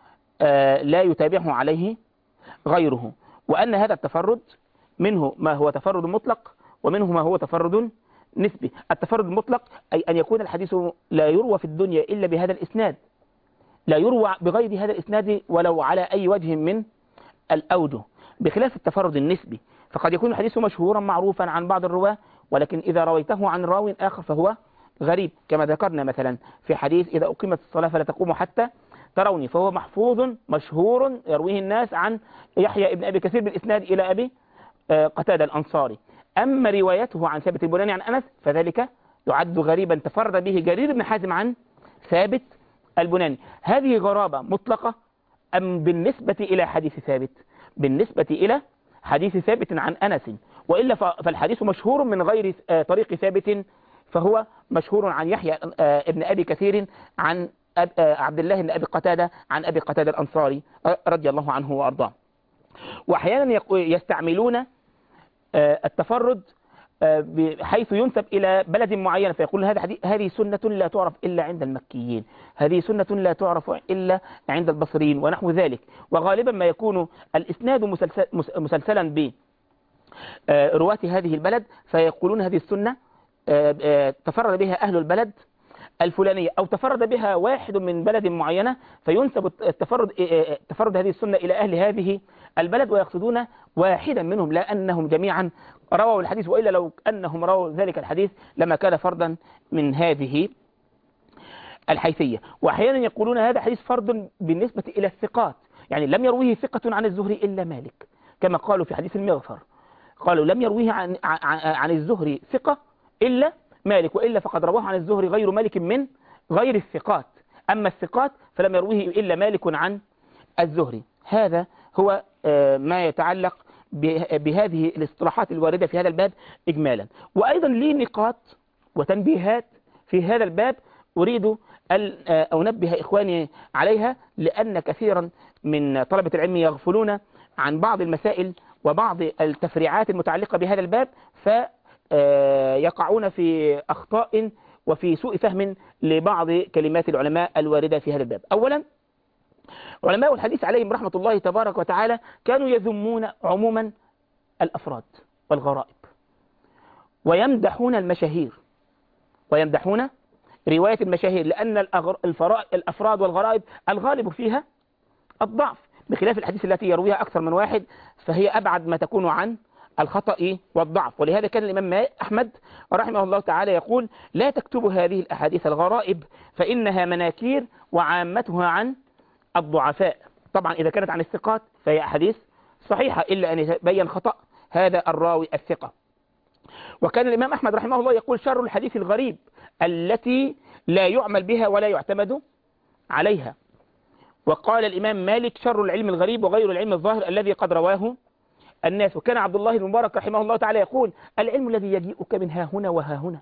لا يتابعه عليه غيره، وأن هذا التفرد منه ما هو تفرد مطلق ومنه ما هو تفرد نسبي. التفرد المطلق أي أن يكون الحديث لا يروى في الدنيا إلا بهذا الإسناد، لا يروى بغير هذا الإسناد ولو على أي وجه من الأوجه، بخلاف التفرد النسبي فقد يكون الحديث مشهورا معروفا عن بعض الرواة، ولكن إذا رويته عن راو آخر فهو غريب، كما ذكرنا مثلا في حديث إذا أقيمت الصلاة فلا تقوموا حتى تروني، فهو محفوظ مشهور يرويه الناس عن يحيى ابن أبي كثير بالإسناد إلى أبي قتادة الأنصاري. أما روايته عن ثابت البناني عن أنس فذلك يعد غريبا تفرد به جرير بن حازم عن ثابت البناني. هذه غرابة مطلقة أم بالنسبة إلى حديث ثابت؟ بالنسبة إلى حديث ثابت عن أنس، وإلا فالحديث مشهور من غير طريق ثابت، فهو مشهور عن يحيى ابن أبي كثير عن عبد الله بن أبي قتادة عن أبي قتادة الأنصاري رضي الله عنه وأرضاه. وأحيانا يستعملون التفرد بحيث ينسب إلى بلد معين، فيقول هذه سنة لا تعرف إلا عند المكيين، هذه سنة لا تعرف إلا عند البصريين ونحو ذلك. وغالبا ما يكون الإسناد مسلسلا برواة هذه البلد، فيقولون هذه السنة تفرد بها أهل البلد الفلانية، أو تفرد بها واحد من بلد معينة، فينسب تفرد هذه السنة إلى أهل هذه البلد، ويقصدون واحدا منهم لا أنهم جميعا رووا الحديث، وإلا لو أنهم رووا ذلك الحديث لما كان فردا من هذه الحيثية. وأحيانا يقولون هذا حديث فرد بالنسبة إلى الثقات، يعني لم يرويه ثقة عن الزهري إلا مالك، كما قالوا في حديث المغفر، قالوا لم يرويه عن الزهري ثقة إلا مالك، وإلا فقد رواه عن الزهري غير مالك من غير الثقات، أما الثقات فلم يرويه إلا مالك عن الزهري. هذا هو ما يتعلق بهذه الاصطلاحات الواردة في هذا الباب إجمالا. وأيضا لي نقاط وتنبيهات في هذا الباب أريد أن أنبه إخواني عليها، لأن كثيرا من طلبة العلم يغفلون عن بعض المسائل وبعض التفريعات المتعلقة بهذا الباب، فيقعون في أخطاء وفي سوء فهم لبعض كلمات العلماء الواردة في هذا الباب. أولا، علماء الحديث عليهم رحمة الله تبارك وتعالى كانوا يذمون عموما الأفراد والغرائب، ويمدحون المشاهير ويمدحون رواية المشاهير، لأن الأفراد والغرائب الغالب فيها الضعف، بخلاف الحديث التي يرويها أكثر من واحد فهي أبعد ما تكون عن الخطأ والضعف. ولهذا كان الإمام أحمد رحمه الله تعالى يقول لا تكتبوا هذه الأحاديث الغرائب فإنها مناكير وعامتها عن الضعفاء. طبعا إذا كانت عن الثقات فهي أحاديث صحيحة، إلا أن يبين خطأ هذا الراوي الثقة. وكان الإمام أحمد رحمه الله يقول شر الحديث الغريب التي لا يعمل بها ولا يعتمد عليها. وقال الإمام مالك شر العلم الغريب وغير العلم الظاهر الذي قد رواه الناس. وكان عبد الله بن مبارك رحمه الله تعالى يقول العلم الذي يجيئك من ها هنا وها هنا،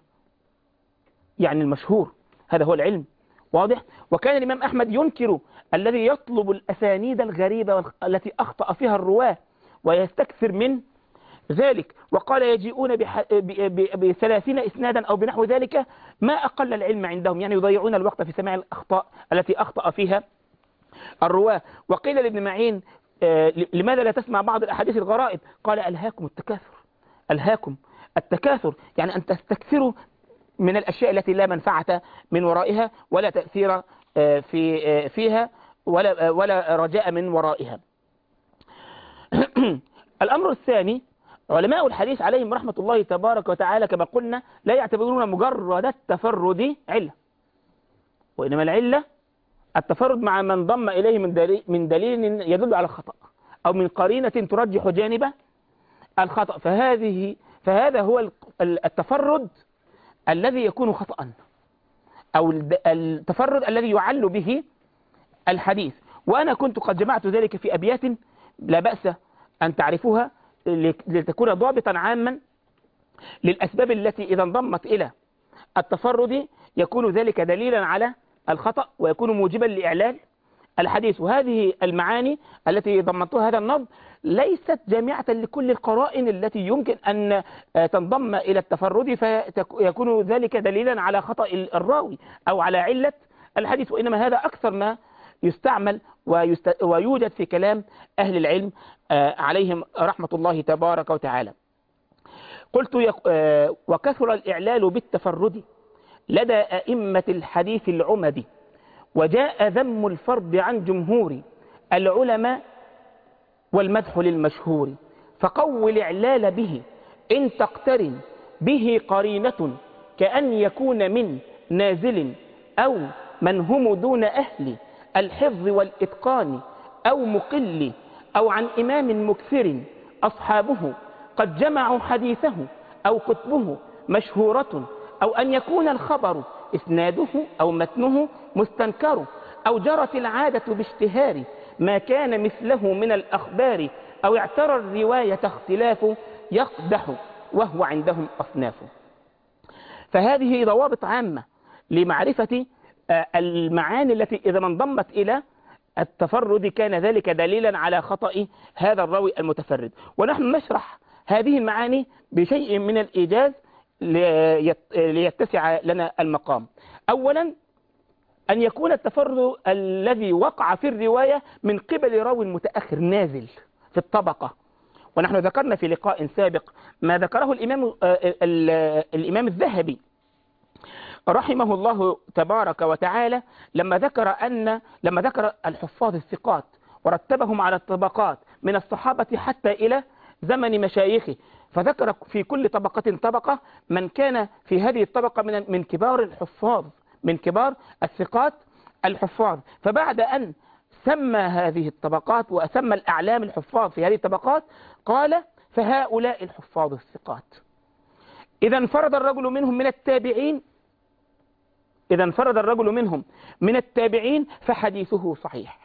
يعني المشهور، هذا هو العلم، واضح. وكان الإمام أحمد ينكر الذي يطلب الأسانيد الغريبة التي أخطأ فيها الرواة، ويستكثر من ذلك. وقال يجيئون ب30 إسنادا أو بنحو ذلك، ما أقل العلم عندهم، يعني يضيعون الوقت في سماع الأخطاء التي أخطأ فيها الرواة. وقيل لابن معين لماذا لا تسمع بعض الأحاديث الغرائب؟ قال ألهاكم التكاثر، ألهاكم التكاثر، يعني أن تستكثروا من الأشياء التي لا منفعة من ورائها ولا تأثير فيها ولا رجاء من ورائها. الأمر الثاني، علماء الحديث عليهم رحمة الله تبارك وتعالى كما قلنا لا يعتبرون مجرد التفرد علة، وإنما العلة التفرد مع من ضم إليه من دليل يدل على الخطأ أو من قرينة ترجح جانب الخطأ، فهذا هو التفرد الذي يكون خطأ، أو التفرد الذي يعل به الحديث. وأنا كنت قد جمعت ذلك في أبيات لا بأس أن تعرفوها لتكون ضابطا عاما للأسباب التي إذا انضمت إلى التفرد يكون ذلك دليلا على الخطأ ويكون موجبا لإعلال الحديث. وهذه المعاني التي ضمنتها هذا النظم ليست جامعة لكل القرائن التي يمكن أن تنضم إلى التفرد فيكون ذلك دليلا على خطأ الراوي أو على علة الحديث، وإنما هذا أكثر ما يستعمل ويوجد في كلام أهل العلم عليهم رحمة الله تبارك وتعالى. قلت وكثر الإعلال بالتفرد لدى أئمة الحديث العمد، وجاء ذم الفرد عن جمهور العلماء والمدح للمشهور، فقو الإعلال به إن تقترن به قرينة كأن يكون من نازل أو من هم دون أهل الحفظ والإتقان أو مقل أو عن إمام مكثر أصحابه قد جمعوا حديثه أو كتبه مشهورة، أو أن يكون الخبر إسناده أو متنه مستنكر، أو جرت العادة باشتهار ما كان مثله من الأخبار، أو اعترى الرواية اختلاف يقدح وهو عندهم أصناف. فهذه ضوابط عامة لمعرفة المعاني التي إذا انضمت إلى التفرد كان ذلك دليلا على خطأ هذا الراوي المتفرد. ونحن نشرح هذه المعاني بشيء من الإيجاز ليتسع لنا المقام. أولا أن يكون التفرد الذي وقع في الرواية من قبل راوي متأخر نازل في الطبقة، ونحن ذكرنا في لقاء سابق ما ذكره الإمام الذهبي رحمه الله تبارك وتعالى لما ذكر الحفاظ الثقات ورتبهم على الطبقات من الصحابة حتى إلى زمن مشايخه، فذكر في كل طبقة طبقة من كان في هذه الطبقة من كبار الحفاظ، من كبار الثقات الحفاظ. فبعد أن سمى هذه الطبقات وسمى الأعلام الحفاظ في هذه الطبقات قال فهؤلاء الحفاظ الثقات إذا انفرد الرجل منهم من التابعين فحديثه صحيح،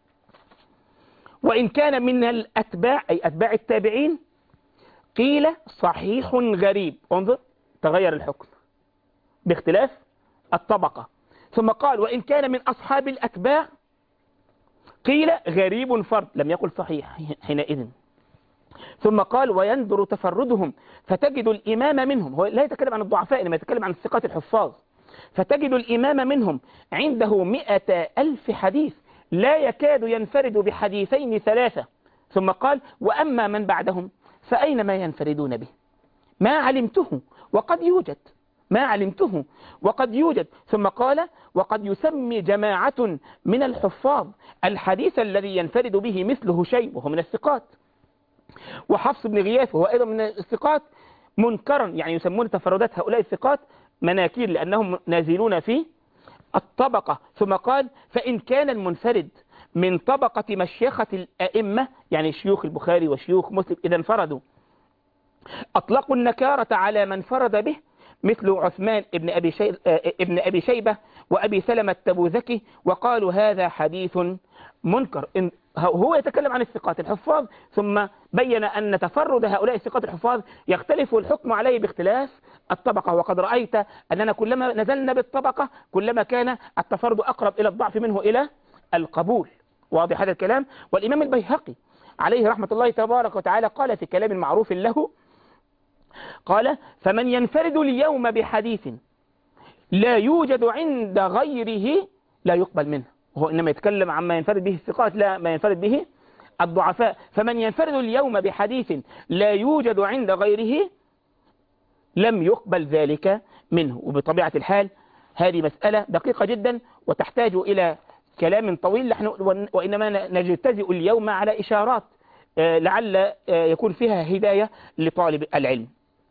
وإن كان من الأتباع أي أتباع التابعين قيل صحيح غريب. انظر، تغير الحكم باختلاف الطبقة. ثم قال وإن كان من أصحاب الأتباع قيل غريب فرد، لم يقل صحيح حينئذ. ثم قال ويندر تفردهم فتجد الإمام منهم، هو لا يتكلم عن الضعفاء إنما يتكلم عن الثقات الحفاظ، فتجد الإمام منهم عنده 100,000 حديث لا يكاد ينفرد بحديثين 3. ثم قال وأما من بعدهم فأين ما ينفردون به؟ ما علمته وقد يوجد. ثم قال وقد يسمي جماعة من الحفاظ الحديث الذي ينفرد به مثله شيء وهو من الثقات، وحفص بن غياث وهو أيضا من الثقات منكرا، يعني يسمون تفردات هؤلاء الثقات مناكير لأنهم نازلون في الطبقة. ثم قال فإن كان المنفرد من طبقة مشيخة الأئمة يعني شيوخ البخاري وشيوخ مسلم إذا انفردوا أطلقوا النكارة على من فرد به مثل عثمان ابن أبي شيبة وأبي سلمة التبوذكي وقالوا هذا حديث منكر. هو يتكلم عن الثقات الحفاظ ثم بين أن تفرد هؤلاء الثقات الحفاظ يختلف الحكم عليه باختلاف الطبقة، وقد رأيت أننا كلما نزلنا بالطبقة كلما كان التفرد أقرب إلى الضعف منه إلى القبول. واضح هذا الكلام؟ والإمام البيهقي عليه رحمة الله تبارك وتعالى قال في كلام معروف له، قال: فمن ينفرد اليوم بحديث لا يوجد عند غيره لا يقبل منه. وهو إنما يتكلم عما ينفرد به الثقات، لا ما ينفرد به الضعفاء. فمن ينفرد اليوم بحديث لا يوجد عند غيره لم يقبل ذلك منه. وبطبيعة الحال هذه مسألة دقيقة جدا وتحتاج إلى كلام طويل، نحن وإنما نجتزئ اليوم على إشارات لعل يكون فيها هداية لطالب العلم.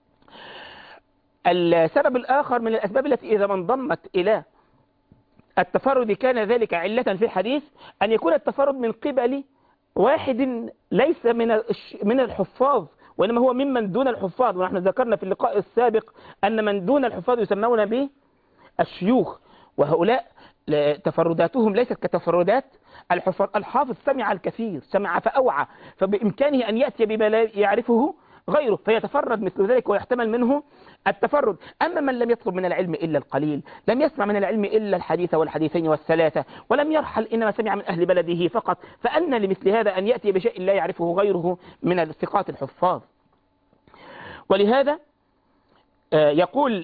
السبب الآخر من الأسباب التي إذا ما انضمت إلى التفرد كان ذلك علة في الحديث أن يكون التفرد من قبل واحد ليس من الحفاظ، وإنما هو ممن دون الحفاظ. ونحن ذكرنا في اللقاء السابق أن من دون الحفاظ يسمون به الشيوخ، وهؤلاء تفرداتهم ليست كتفردات الحفاظ. الحافظ سمع الكثير، سمع فأوعى، فبإمكانه أن يأتي بما لا يعرفه غيره فيتفرد مثل ذلك ويحتمل منه التفرد. أما من لم يطلب من العلم إلا القليل، لم يسمع من العلم إلا الحديث والحديثين والثلاثة، ولم يرحل إنما سمع من أهل بلده فقط، فأن لمثل هذا أن يأتي بشيء لا يعرفه غيره من الثقات الحفاظ. ولهذا يقول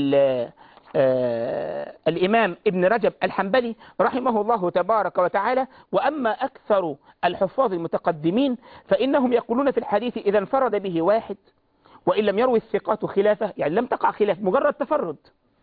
الإمام ابن رجب الحنبلي رحمه الله تبارك وتعالى: وأما أكثر الحفاظ المتقدمين فإنهم يقولون في الحديث إذا انفرد به واحد وإن لم يروي الثقات خلافه، يعني لم تقع خلاف، مجرد تفرد،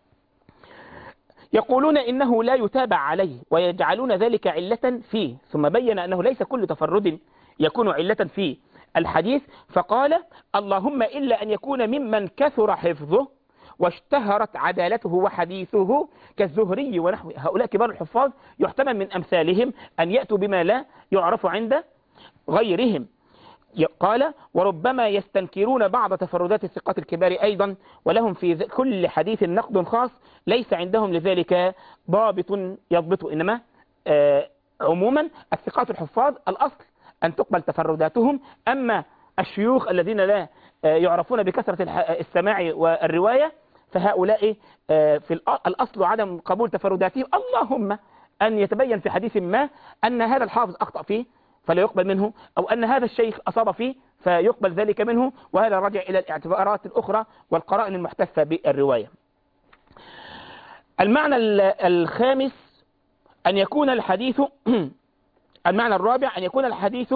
يقولون إنه لا يتابع عليه ويجعلون ذلك علة فيه. ثم بين أنه ليس كل تفرد يكون علة فيه الحديث، فقال: اللهم إلا أن يكون ممن كثر حفظه واشتهرت عدالته وحديثه كالزهري ونحوه. هؤلاء كبار الحفاظ يحتمل من أمثالهم أن يأتوا بما لا يعرف عند غيرهم. قال: وربما يستنكرون بعض تفردات الثقات الكبار أيضا، ولهم في كل حديث نقد خاص ليس عندهم لذلك ضابط يضبط. إنما عموما الثقات الحفاظ الأصل أن تقبل تفرداتهم. أما الشيوخ الذين لا يعرفون بكثرة السماع والرواية فهؤلاء في الأصل عدم قبول تفرداتهم، اللهم أن يتبين في حديث ما أن هذا الحافظ أخطأ فيه فلا يقبل منه، أو أن هذا الشيخ أصاب فيه فيقبل ذلك منه، وهذا راجع إلى الاعتبارات الأخرى والقرائن المحتفة بالرواية. المعنى الخامس أن يكون الحديث المعنى الرابع أن يكون الحديث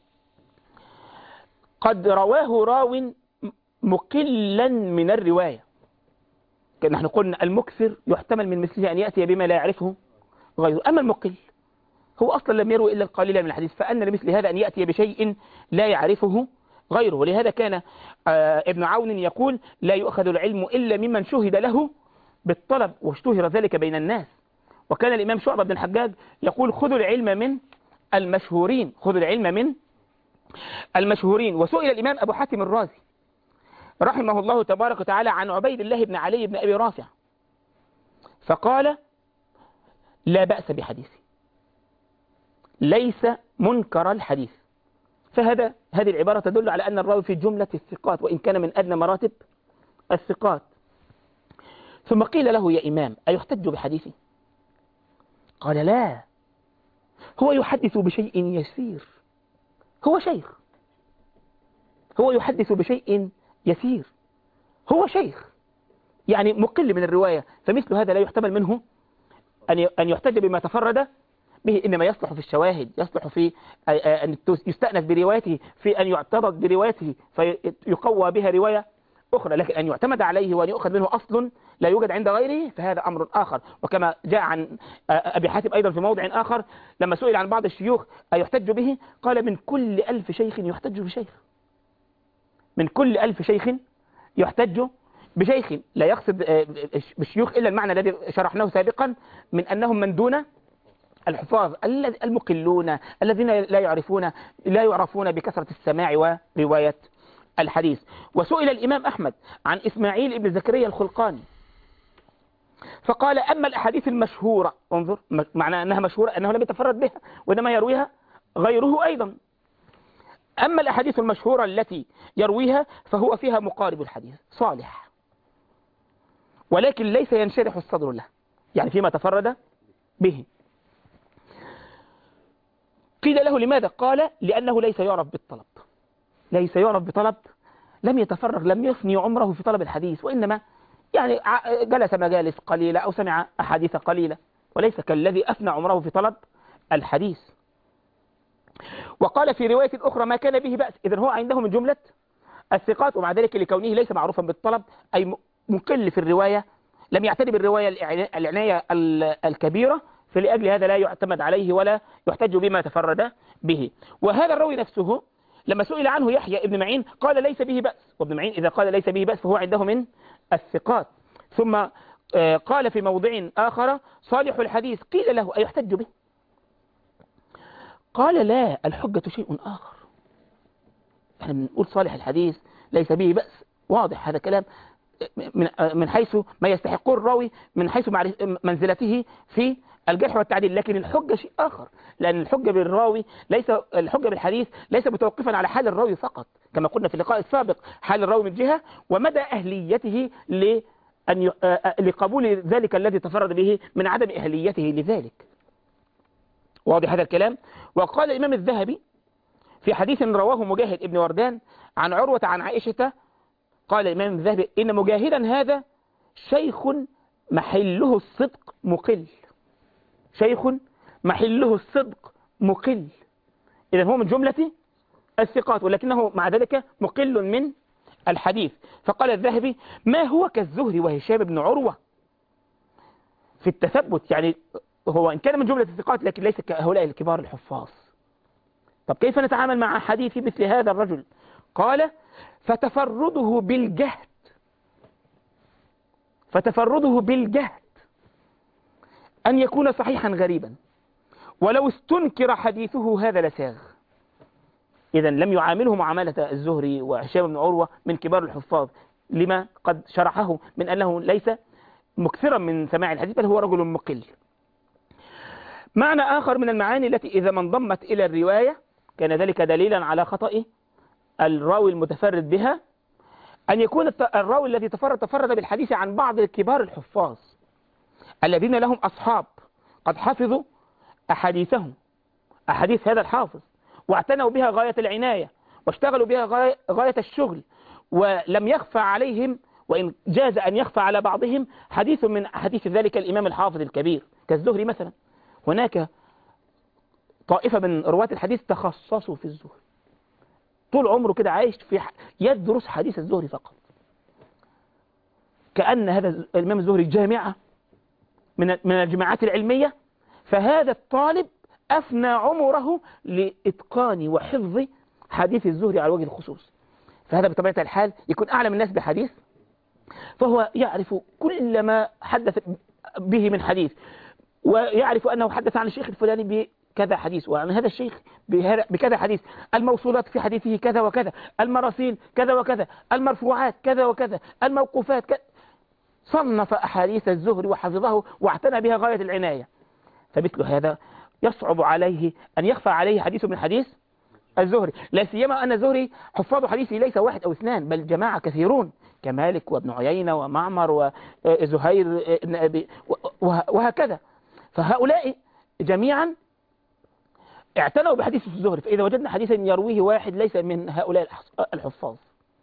قد رواه راو مقلا من الرواية. نحن قلنا المكثر يحتمل من مثله أن يأتي بما لا يعرفه غيره، أما المقل هو أصلا لم يروي إلا القليل من الحديث، فأن لمثل هذا أن يأتي بشيء لا يعرفه غيره. ولهذا كان ابن عون يقول: لا يؤخذ العلم إلا ممن شهد له بالطلب واشتهر ذلك بين الناس. وكان الإمام شعبة بن الحجاج يقول: خذوا العلم من المشهورين، خذوا العلم من المشهورين. وسئل الإمام أبو حاتم الرازي رحمه الله تبارك وتعالى عن عبيد الله بن علي بن أبي رافع، فقال: لا بأس بحديثي، ليس منكر الحديث. هذه العبارة تدل على أن الراوي في جملة الثقات وإن كان من أدنى مراتب الثقات. ثم قيل له: يا إمام أيحتج بحديثي؟ قال: لا، هو يحدث بشيء يسير، هو شيخ، هو يحدث بشيء يسير، هو شيخ يعني مقل من الرواية، فمثل هذا لا يحتمل منه أن يحتج بما تفرد به، إنما يصلح في الشواهد، يصلح في أن يستأنف بروايته، في أن يعترض بروايته فيقوى بها رواية أخرى. لكن أن يعتمد عليه وأن يؤخذ منه أصل لا يوجد عند غيره فهذا أمر آخر. وكما جاء عن أبي حاتم أيضا في موضع آخر لما سئل عن بعض الشيوخ أيحتج به، قال: من كل 1000 شيخ يحتج بشيخ، من كل 1000 شيخ يحتج بشيخ. لا يقصد بالشيوخ إلا المعنى الذي شرحناه سابقا من أنهم من دون الحفاظ المقلون الذين لا يعرفون بكثرة السماع ورواية الحديث. وسئل الإمام أحمد عن إسماعيل بن زكريا الخلقاني فقال: أما الأحاديث المشهورة، انظر معنى أنها مشهورة أنه لم يتفرد بها وإنما يرويها غيره أيضا، أما الأحاديث المشهورة التي يرويها فهو فيها مقارب الحديث صالح، ولكن ليس ينشرح الصدر له، يعني فيما تفرد به. قيل له لماذا؟ قال لأنه ليس يعرف بالطلب. ليس يعرف بطلب، لم يتفرغ، لم يفني عمره في طلب الحديث، وإنما يعني جلس مجالس قليلة أو سمع أحاديث قليلة، وليس كالذي أفنى عمره في طلب الحديث. وقال في رواية أخرى ما كان به بأس. إذن هو عنده من جملة الثقات، ومع ذلك لكونه ليس معروفا بالطلب أي مقل في الرواية، لم يعتني بالرواية العناية الكبيرة، فلأجل هذا لا يعتمد عليه ولا يحتج بما تفرد به. وهذا الراوي نفسه لما سئل عنه يحيى ابن معين قال ليس به بأس، وابن معين إذا قال ليس به بأس فهو عنده من الثقات. ثم قال في موضع آخر صالح الحديث، قيل له أيحتج به؟ قال لا، الحجة شيء آخر. احنا بنقول صالح الحديث ليس به بأس، واضح هذا كلام من حيث ما يستحقه الراوي، من حيث منزلته في الجرح والتعديل، لكن الحجة شيء آخر، لأن الحجة بالراوي ليس، الحجة بالحديث ليس متوقفا على حال الراوي فقط، كما قلنا في اللقاء السابق، حال الراوي من جهة ومدى أهليته لقبول ذلك الذي تفرد به من عدم أهليته لذلك. واضح هذا الكلام؟ وقال الإمام الذهبي في حديث رواه مجاهد ابن وردان عن عروة عن عائشة، قال الإمام الذهبي إن مجاهدا هذا شيخ محله الصدق مقل. شيخ محله الصدق مقل، إذن هو من جملة الثقات، ولكنه مع ذلك مقل من الحديث. فقال الذهبي ما هو كالزهري وهشام بن عروة في التثبت، يعني هو إن كان من جملة الثقات لكن ليس كهؤلاء الكبار الحفاظ. طب كيف نتعامل مع حديث مثل هذا الرجل؟ قال فتفرده بالجهد، فتفرده بالجهد أن يكون صحيحا غريبا، ولو استنكر حديثه هذا لساغ. إذن لم يعامله معاملة الزهري وهشام بن عروة من كبار الحفاظ، لما قد شرحه من أنه ليس مكثرا من سماع الحديث، بل هو رجل مقل. معنى آخر من المعاني التي إذا ما انضمت إلى الرواية كان ذلك دليلا على خطأ الراوي المتفرد بها، أن يكون الراوي الذي تفرد بالحديث عن بعض كبار الحفاظ الذين لهم أصحاب قد حفظوا أحاديثهم، أحاديث هذا الحافظ، واعتنوا بها غاية العناية واشتغلوا بها غاية الشغل، ولم يخفى عليهم، وإن جاز أن يخفى على بعضهم حديث من حديث ذلك الإمام الحافظ الكبير كالزهري مثلا. هناك طائفة من رواة الحديث تخصصوا في الزهري، طول عمره كده عايش في يدرس حديث الزهري فقط، كأن هذا الإمام الزهري جامعة من الجماعات العلمية، فهذا الطالب أفنى عمره لإتقان وحفظ حديث الزهري على وجه الخصوص. فهذا بطبيعة الحال يكون أعلم الناس بحديث، فهو يعرف كل ما حدث به من حديث، ويعرف أنه حدث عن الشيخ الفلاني بكذا حديث، وعن هذا الشيخ بكذا حديث، الموصولات في حديثه كذا وكذا، المراسيل كذا وكذا، المرفوعات كذا وكذا، الموقوفات كذا. صنف أحاديث الزهري وحفظه واعتنى بها غاية العناية. فمثل هذا يصعب عليه أن يخفى عليه حديث من حديث الزهري، لا سيما أن الزهري حفاظ حديثه ليس واحد أو اثنان، بل جماعة كثيرون كمالك وابن عيينة ومعمر وزهير وهكذا. فهؤلاء جميعا اعتنوا بحديث الزهري. فإذا وجدنا حديثا يرويه واحد ليس من هؤلاء الحفاظ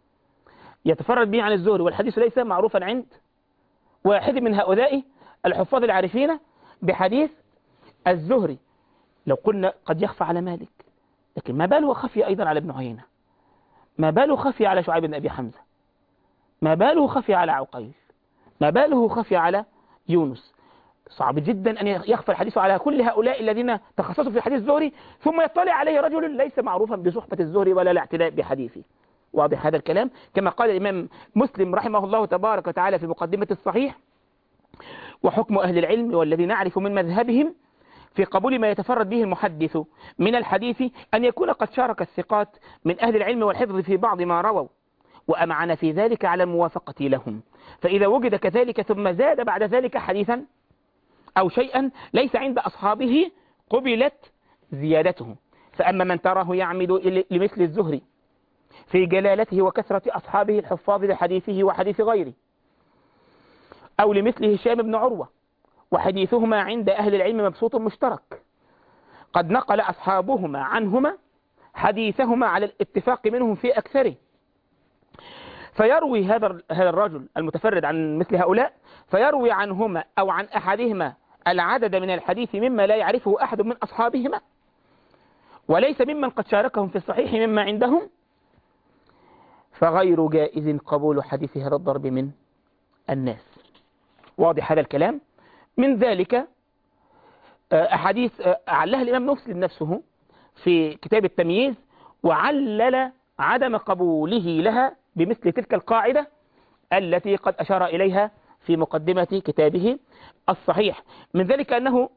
يتفرد به عن الزهري، والحديث ليس معروفا عند واحد من هؤلاء الحفاظ العارفين بحديث الزهري، لو قلنا قد يخفى على مالك، لكن ما باله خفي أيضا على ابن عيينة، ما باله خفي على شعيب بن أبي حمزة، ما باله خفي على عقيل، ما باله خفي على يونس. صعب جدا أن يخفى الحديث على كل هؤلاء الذين تخصصوا في حديث الزهري، ثم يطلع عليه رجل ليس معروفا بصحبة الزهري ولا الاعتناء بحديثه. واضح هذا الكلام؟ كما قال الإمام مسلم رحمه الله تبارك وتعالى في مقدمة الصحيح: وحكم أهل العلم والذي نعرف من مذهبهم في قبول ما يتفرد به المحدث من الحديث أن يكون قد شارك الثقات من أهل العلم والحفظ في بعض ما رووا، وأمعن في ذلك على الموافقة لهم. فإذا وجد كذلك ثم زاد بعد ذلك حديثا أو شيئا ليس عند أصحابه قبلت زيادته. فأما من تراه يعمد لمثل الزهري في جلالته وكثرة أصحابه الحفاظ لحديثه وحديث غيره، أو لمثل هشام بن عروة وحديثهما عند أهل العلم مبسوط مشترك، قد نقل أصحابهما عنهما حديثهما على الاتفاق منهم في أكثره. فيروي هذا الرجل المتفرد عن مثل هؤلاء، فيروي عنهما أو عن أحدهما العدد من الحديث مما لا يعرفه أحد من أصحابهما، وليس ممن قد شاركهم في الصحيح مما عندهم، فغير جائز قبول حديث هذا الضرب من الناس. واضح هذا الكلام؟ من ذلك أحاديث علها الإمام مسلم نفسه في كتاب التمييز، وعلل عدم قبوله لها بمثل تلك القاعدة التي قد أشار إليها في مقدمة كتابه الصحيح. من ذلك أنه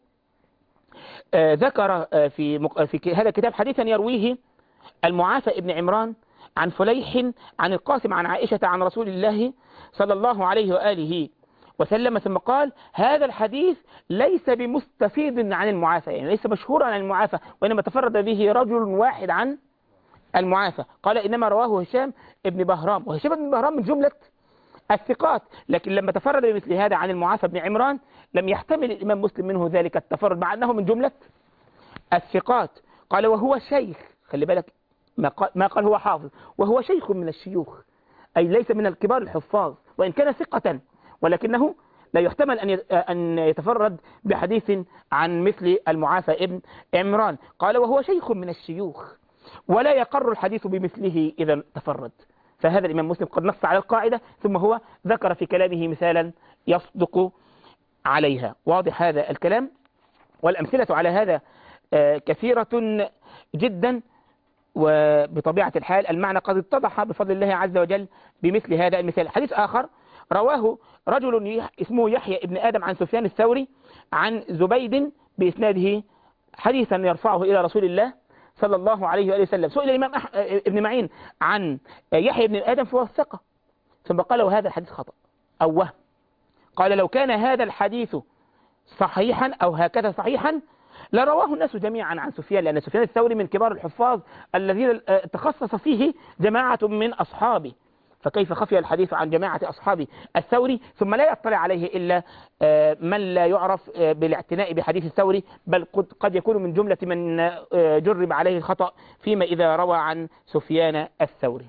ذكر في هذا الكتاب حديثا يرويه المعافى ابن عمران عن فليح عن القاسم عن عائشة عن رسول الله صلى الله عليه وآله وسلم، ثم قال: هذا الحديث ليس بمستفيد عن المعافى، يعني ليس مشهورا عن المعافى، وإنما تفرد به رجل واحد عن المعافى. قال: إنما رواه هشام ابن بهرام، وهشام ابن بهرام من جملة الثقات، لكن لما تفرد بمثل هذا عن المعافى بن عمران لم يحتمل الإمام مسلم منه ذلك التفرد، مع أنه من جملة الثقات. قال: وهو شيخ، خلي بالك ما قال هو حافظ، وهو شيخ من الشيوخ، أي ليس من الكبار الحفاظ، وإن كان ثقة، ولكنه لا يحتمل أن يتفرد بحديث عن مثل المعافى ابن عمران. قال: وهو شيخ من الشيوخ، ولا يقر الحديث بمثله إذا تفرد. فهذا الإمام مسلم قد نص على القاعدة، ثم هو ذكر في كلامه مثالا يصدق عليها. واضح هذا الكلام؟ والأمثلة على هذا كثيرة جدا، وبطبيعة الحال المعنى قد اتضح بفضل الله عز وجل بمثل هذا المثال. حديث آخر رواه رجل اسمه يحيى ابن آدم عن سفيان الثوري عن زبيد بإسناده حديثا يرفعه إلى رسول الله صلى الله عليه وآله وسلم. سئل الإمام ابن معين عن يحيى ابن آدم فوثقه، ثم قال له: هذا الحديث خطأ أو وهم. قال: لو كان هذا الحديث صحيحا أو هكذا صحيحا لرواه الناس جميعا عن سفيان، لأن سفيان الثوري من كبار الحفاظ الذين تخصص فيه جماعة من أصحابه، فكيف خفي الحديث عن جماعة أصحاب الثوري ثم لا يطلع عليه إلا من لا يعرف بالاعتناء بحديث الثوري، بل قد يكون من جملة من جرب عليه الخطأ فيما إذا روى عن سفيان الثوري.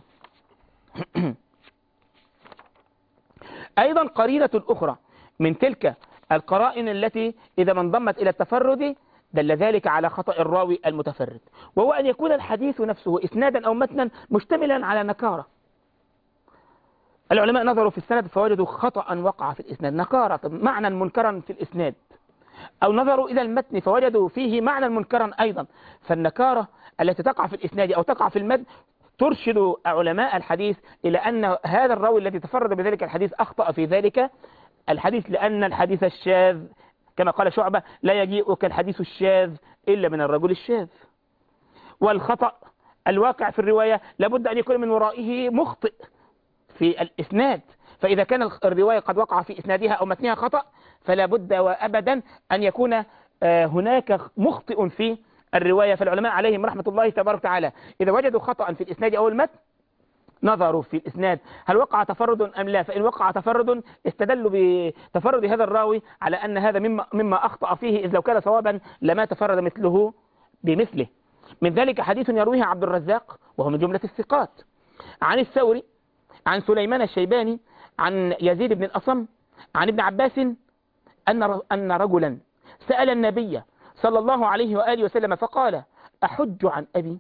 أيضا قرينة أخرى من تلك القرائن التي إذا ما انضمت إلى التفرد دل ذلك على خطأ الراوي المتفرد، وهو أن يكون الحديث نفسه إسنادا أو متنا مشتملا على نكارة. العلماء نظروا في السند فوجدوا خطأ وقع في الإسناد، نكارة معنى منكرا في الإسناد، أو نظروا إلى المتن فوجدوا فيه معنى منكرا أيضا. فالنكارة التي تقع في الإسناد أو تقع في المتن ترشد علماء الحديث إلى أن هذا الراوي الذي تفرد بذلك الحديث أخطأ في ذلك الحديث، لأن الحديث الشاذ كما قال شعبة: لا يجيءك الحديث الشاذ إلا من الرجل الشاذ. والخطأ الواقع في الرواية لابد أن يكون من ورائه مخطئ في الإسناد، فإذا كان الرواية قد وقع في إسنادها أو متنها خطأ فلا بد وأبدا أن يكون هناك مخطئ في الرواية. فالعلماء عليهم رحمة الله تبارك وتعالى إذا وجدوا خطأ في الإسناد أو المتن نظروا في الإسناد هل وقع تفرد أم لا، فإن وقع تفرد استدلوا بتفرد هذا الراوي على أن هذا مما أخطأ فيه، إذ لو كان صوابا لما تفرد مثله بمثله. من ذلك حديث يرويه عبد الرزاق وهو من جملة الثقات عن الثوري عن سليمان الشيباني عن يزيد بن الأصم عن ابن عباس أن رجلا سأل النبي صلى الله عليه وآله وسلم فقال: أحج عن أبي؟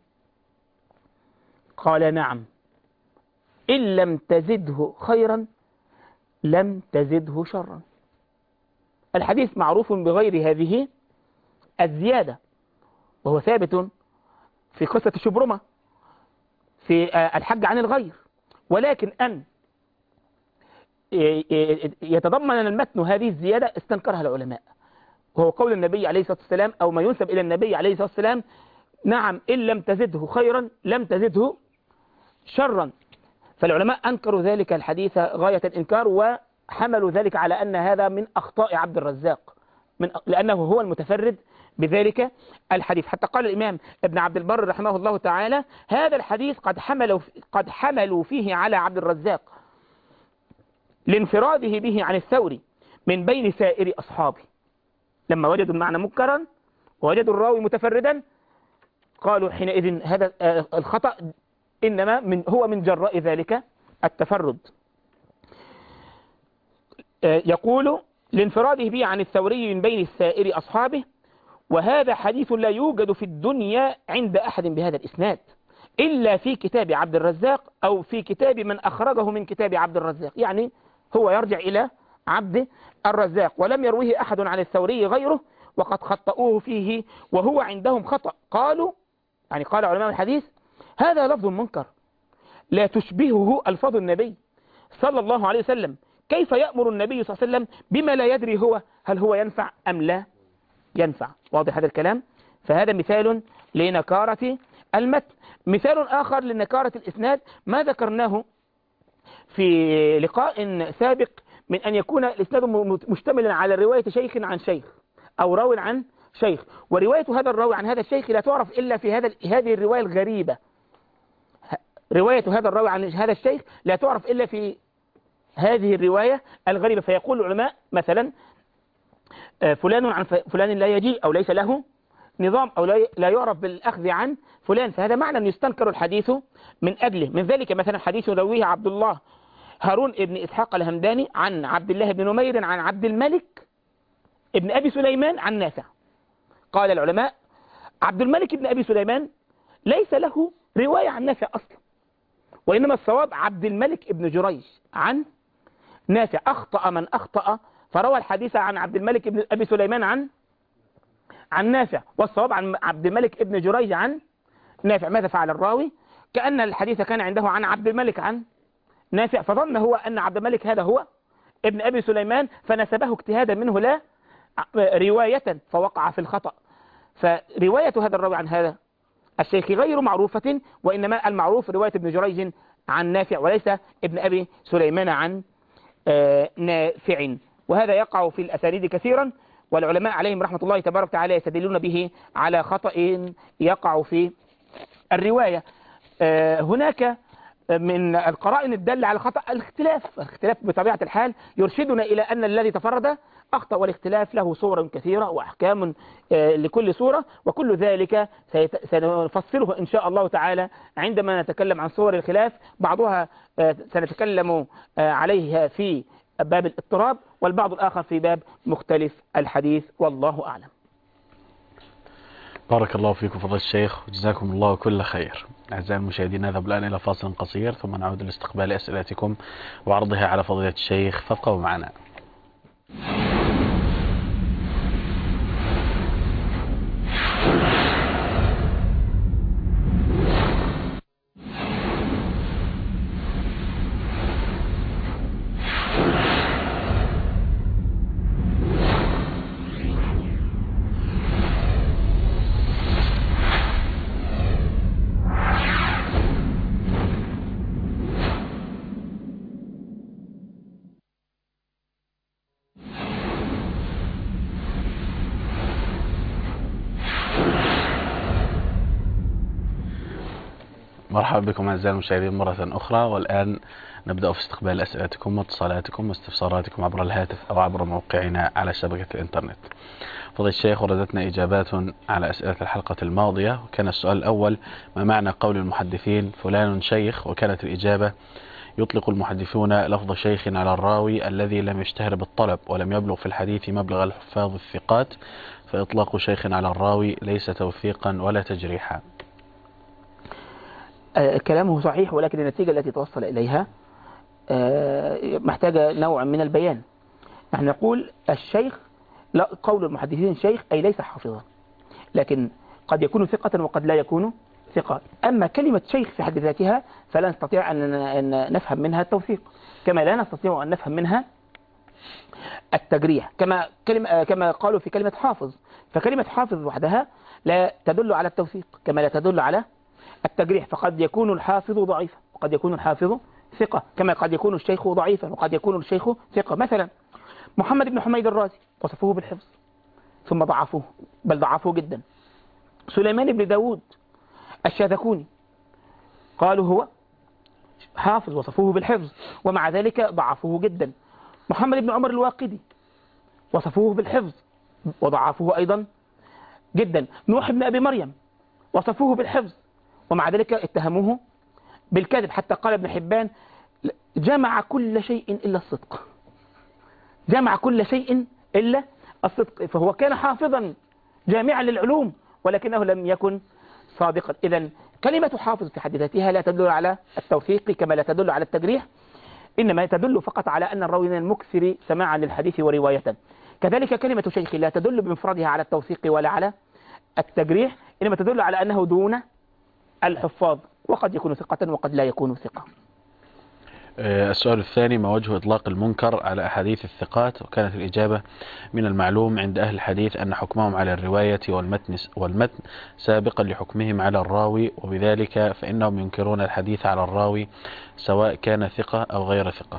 قال: نعم، إن لم تزده خيرا لم تزده شرا. الحديث معروف بغير هذه الزيادة، وهو ثابت في قصة شبرمة في الحج عن الغير، ولكن أن يتضمن المتن هذه الزيادة استنكرها العلماء، وهو قول النبي عليه الصلاة والسلام أو ما ينسب إلى النبي عليه الصلاة والسلام: نعم، إن لم تزده خيرا لم تزده شرا. فالعلماء أنكروا ذلك الحديث غاية الإنكار، وحملوا ذلك على أن هذا من أخطاء عبد الرزاق لأنه هو المتفرد بذلك الحديث. حتى قال الإمام ابن عبد البر رحمه الله تعالى: هذا الحديث قد حملوا فيه على عبد الرزاق لانفراده به عن الثوري من بين سائر أصحابه، لما وجدوا المعنى منكرا وجدوا الراوي متفردا قالوا حينئذ هذا الخطأ إنما هو من جراء ذلك التفرد. يقول لانفراده به عن الثوري من بين السائر أصحابه، وهذا حديث لا يوجد في الدنيا عند أحد بهذا الإسناد إلا في كتاب عبد الرزاق أو في كتاب من أخرجه من كتاب عبد الرزاق. يعني هو يرجع إلى عبد الرزاق، ولم يرويه أحد عن الثوري غيره وقد خطأوه فيه وهو عندهم خطأ. قالوا يعني قال علماء الحديث هذا لفظ منكر لا تشبهه ألفاظ النبي صلى الله عليه وسلم، كيف يأمر النبي صلى الله عليه وسلم بما لا يدري هو هل هو ينفع أم لا ينفع. واضح هذا الكلام؟ فهذا مثال لنكارة المتن. مثال آخر لنكارة الإسناد ما ذكرناه في لقاء سابق من أن يكون الإسناد مشتملا على رواية شيخ عن شيخ أو راو عن شيخ، ورواية هذا الراوي عن هذا الشيخ لا تعرف إلا في هذه الرواية الغريبة. رواية هذا الراوي عن هذا الشيخ لا تعرف إلا في هذه الرواية الغريبة. فيقول العلماء مثلا فلان عن فلان لا يجيء أو ليس له نظام أو لا يعرف بالأخذ عن فلان، فهذا معنى يستنكر الحديث من أجله. من ذلك مثلا حديث رويه عبد الله هارون ابن إسحاق الهمداني عن عبد الله بن نمير عن عبد الملك ابن أبي سليمان عن نافع. قال العلماء عبد الملك ابن أبي سليمان ليس له رواية عن نافع أصلا، وإنما الصواب عبد الملك ابن جريج عن نافع. أخطأ من أخطأ فروى الحديث عن عبد الملك ابن أبي سليمان عن نافع، والصواب عن عبد الملك ابن جريج عن نافع. ماذا فعل الراوي؟ كأن الحديث كان عنده عن عبد الملك عن نافع، فظن هو أن عبد الملك هذا هو ابن أبي سليمان فنسبه اجتهادا منه لا رواية، فوقع في الخطأ. فرواية هذا الراوي عن هذا الشيخ غير معروفة، وإنما المعروف رواية ابن جريج عن نافع وليس ابن أبي سليمان عن نافع. وهذا يقع في الأسانيد كثيرا، والعلماء عليهم رحمة الله تبارك وتعالى يستدلون به على خطأ يقع في الرواية. هناك من القرائن الدالة على الخطأ الاختلاف بطبيعة الحال يرشدنا إلى أن الذي تفرد أخطأ، والاختلاف له صور كثيرة وأحكام لكل صورة، وكل ذلك سنفصله إن شاء الله تعالى عندما نتكلم عن صور الخلاف. بعضها سنتكلم عليها في باب الاضطراب، والبعض الآخر في باب مختلف الحديث، والله أعلم. بارك الله فيكم فضيلة الشيخ وجزاكم الله كل خير. أعزائي المشاهدين نذهب الآن إلى فاصل قصير ثم نعود لاستقبال أسئلتكم وعرضها على فضيلة الشيخ، فابقوا معنا. مرحبا بكم أعزائي المشاهدين مرة أخرى، والآن نبدأ في استقبال أسئلتكم واتصالاتكم واستفساراتكم عبر الهاتف أو عبر موقعنا على شبكة الإنترنت. فضيلة الشيخ وردتنا إجابات على أسئلة الحلقة الماضية، وكان السؤال الأول ما معنى قول المحدثين فلان شيخ، وكانت الإجابة يطلق المحدثون لفظ شيخ على الراوي الذي لم يشتهر بالطلب ولم يبلغ في الحديث مبلغ الحفاظ الثقات، فإطلاق شيخ على الراوي ليس توثيقا ولا تجريحا. كلامه صحيح، ولكن النتيجة التي توصل إليها محتاجة نوع من البيان. نحن نقول الشيخ، لا، قول المحدثين شيخ أي ليس حافظا، لكن قد يكون ثقة وقد لا يكون ثقة. أما كلمة شيخ في حد ذاتها فلا نستطيع أن نفهم منها التوثيق، كما لا نستطيع أن نفهم منها التجريح. كما قالوا في كلمة حافظ، فكلمة حافظ وحدها لا تدل على التوثيق كما لا تدل على التجريح. فقد يكون الحافظ ضعيفا وقد يكون الحافظ ثقة، كما قد يكون الشيخ ضعيفا وقد يكون الشيخ ثقة. مثلا محمد بن حميد الرازي وصفوه بالحفظ ثم ضعفوه، بل ضعفوه جدا. سليمان بن داود الشاذكوني قالوا هو حافظ وصفوه بالحفظ، ومع ذلك ضعفوه جدا. محمد بن عمر الواقدي وصفوه بالحفظ وضعفوه أيضا جدا. نوح بن أبي مريم وصفوه بالحفظ ومع ذلك اتهموه بالكذب، حتى قال ابن حبان جمع كل شيء إلا الصدق، جمع كل شيء إلا الصدق، فهو كان حافظا جامعا للعلوم ولكنه لم يكن صادقا. إذن كلمة حافظ في حد ذاتها لا تدل على التوثيق كما لا تدل على التجريح، إنما تدل فقط على أن الراوي من المكثر سماعا للحديث ورواية. كذلك كلمة شيخ لا تدل بمفردها على التوثيق ولا على التجريح، إنما تدل على أنه دون الحفاظ، وقد يكون ثقة وقد لا يكون ثقة. السؤال الثاني: ما وجه إطلاق المنكر على أحاديث الثقات؟ وكانت الإجابة: من المعلوم عند أهل الحديث أن حكمهم على الرواية والمتن سابقا لحكمهم على الراوي، وبذلك فإنهم ينكرون الحديث على الراوي سواء كان ثقة أو غير ثقة.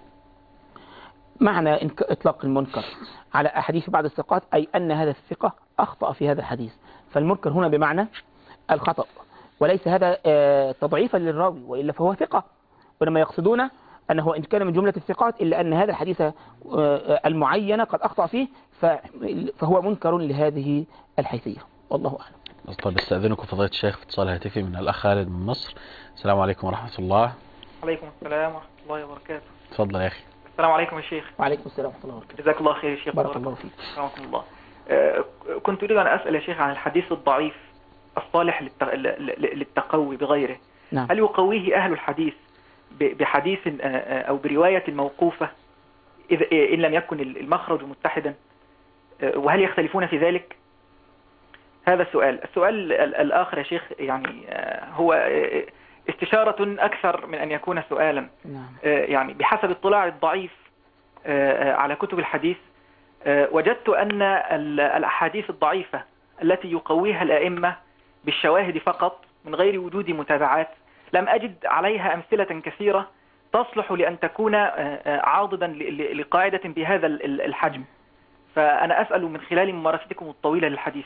معنى إطلاق المنكر على أحاديث بعض الثقات أي أن هذا الثقة أخطأ في هذا الحديث، فالمنكر هنا بمعنى الخطأ، وليس هذا تضعيفا للراوي وإلا فهو ثقة، ولما يقصدون أنه إن كان من جملة الثقات إلا أن هذا الحديث المعين قد أخطأ فيه فهو منكر لهذه الحيثية، والله أعلم. طيب، استأذنكم فضيلة الشيخ في اتصال هاتفي من الأخ خالد من مصر. السلام عليكم ورحمة الله. عليكم السلام ورحمة الله وبركاته. تفضل يا أخي. السلام عليكم يا شيخ. وعليكم السلام ورحمة الله وبركاته. جزاك الله خير يا شيخ. بارك الله فيك. رحمكم الله. كنت أريد أن أسأل يا شيخ عن الحديث الضعيف الصالح للتقوي بغيره. نعم. هل يقويه أهل الحديث بحديث أو برواية موقوفة إن لم يكن المخرج متحدا، وهل يختلفون في ذلك؟ هذا السؤال. السؤال الآخر يا شيخ يعني هو استشارة أكثر من أن يكون سؤالا. نعم. يعني بحسب اطلاع الضعيف على كتب الحديث وجدت أن الأحاديث الضعيفة التي يقويها الأئمة بالشواهد فقط من غير وجود متابعات لم أجد عليها أمثلة كثيرة تصلح لأن تكون عاضدا لقاعدة بهذا الحجم. فأنا أسأل من خلال ممارستكم الطويلة للحديث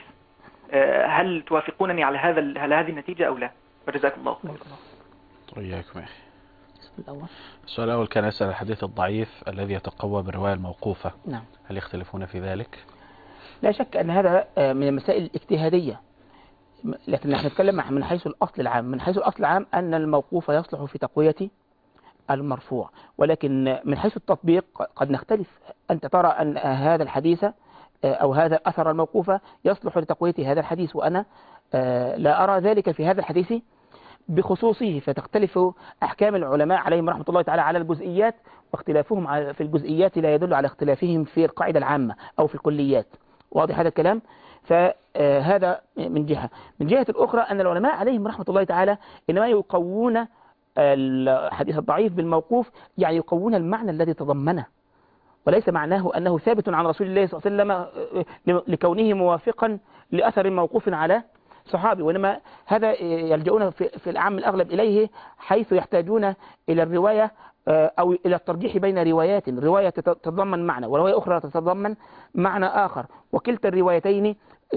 هل توافقونني على هذه النتيجة أو لا؟ وجزاكم الله خير. وإياكم يا أخي. السؤال الأول كان يسأل الحديث الضعيف الذي يتقوى بالرواية الموقوفة. نعم. هل يختلفون في ذلك؟ لا شك أن هذا من المسائل الاجتهادية، لكن نحن نتكلم من حيث الأصل العام. من حيث الأصل العام أن الموقوف يصلح في تقوية المرفوع، ولكن من حيث التطبيق قد نختلف. أنت ترى أن هذا الحديث أو هذا الأثر الموقوف يصلح لتقوية هذا الحديث، وأنا لا أرى ذلك في هذا الحديث بخصوصه، فتختلف أحكام العلماء عليهم رحمة الله تعالى على الجزئيات، واختلافهم في الجزئيات لا يدل على اختلافهم في القاعدة العامة أو في الكليات. واضح هذا الكلام؟ فهذا من جهة. من جهة الأخرى أن العلماء عليهم رحمة الله تعالى إنما يقوون الحديث الضعيف بالموقوف، يعني يقوون المعنى الذي تضمنه، وليس معناه أنه ثابت عن رسول الله صلى الله عليه وسلم لكونه موافقا لأثر موقوف على صحابي، وإنما هذا يلجؤون في العام الأغلب إليه حيث يحتاجون إلى الرواية أو إلى الترجيح بين روايات، رواية تتضمن معنى ورواية أخرى تتضمن معنى آخر، وكلتا الروايتين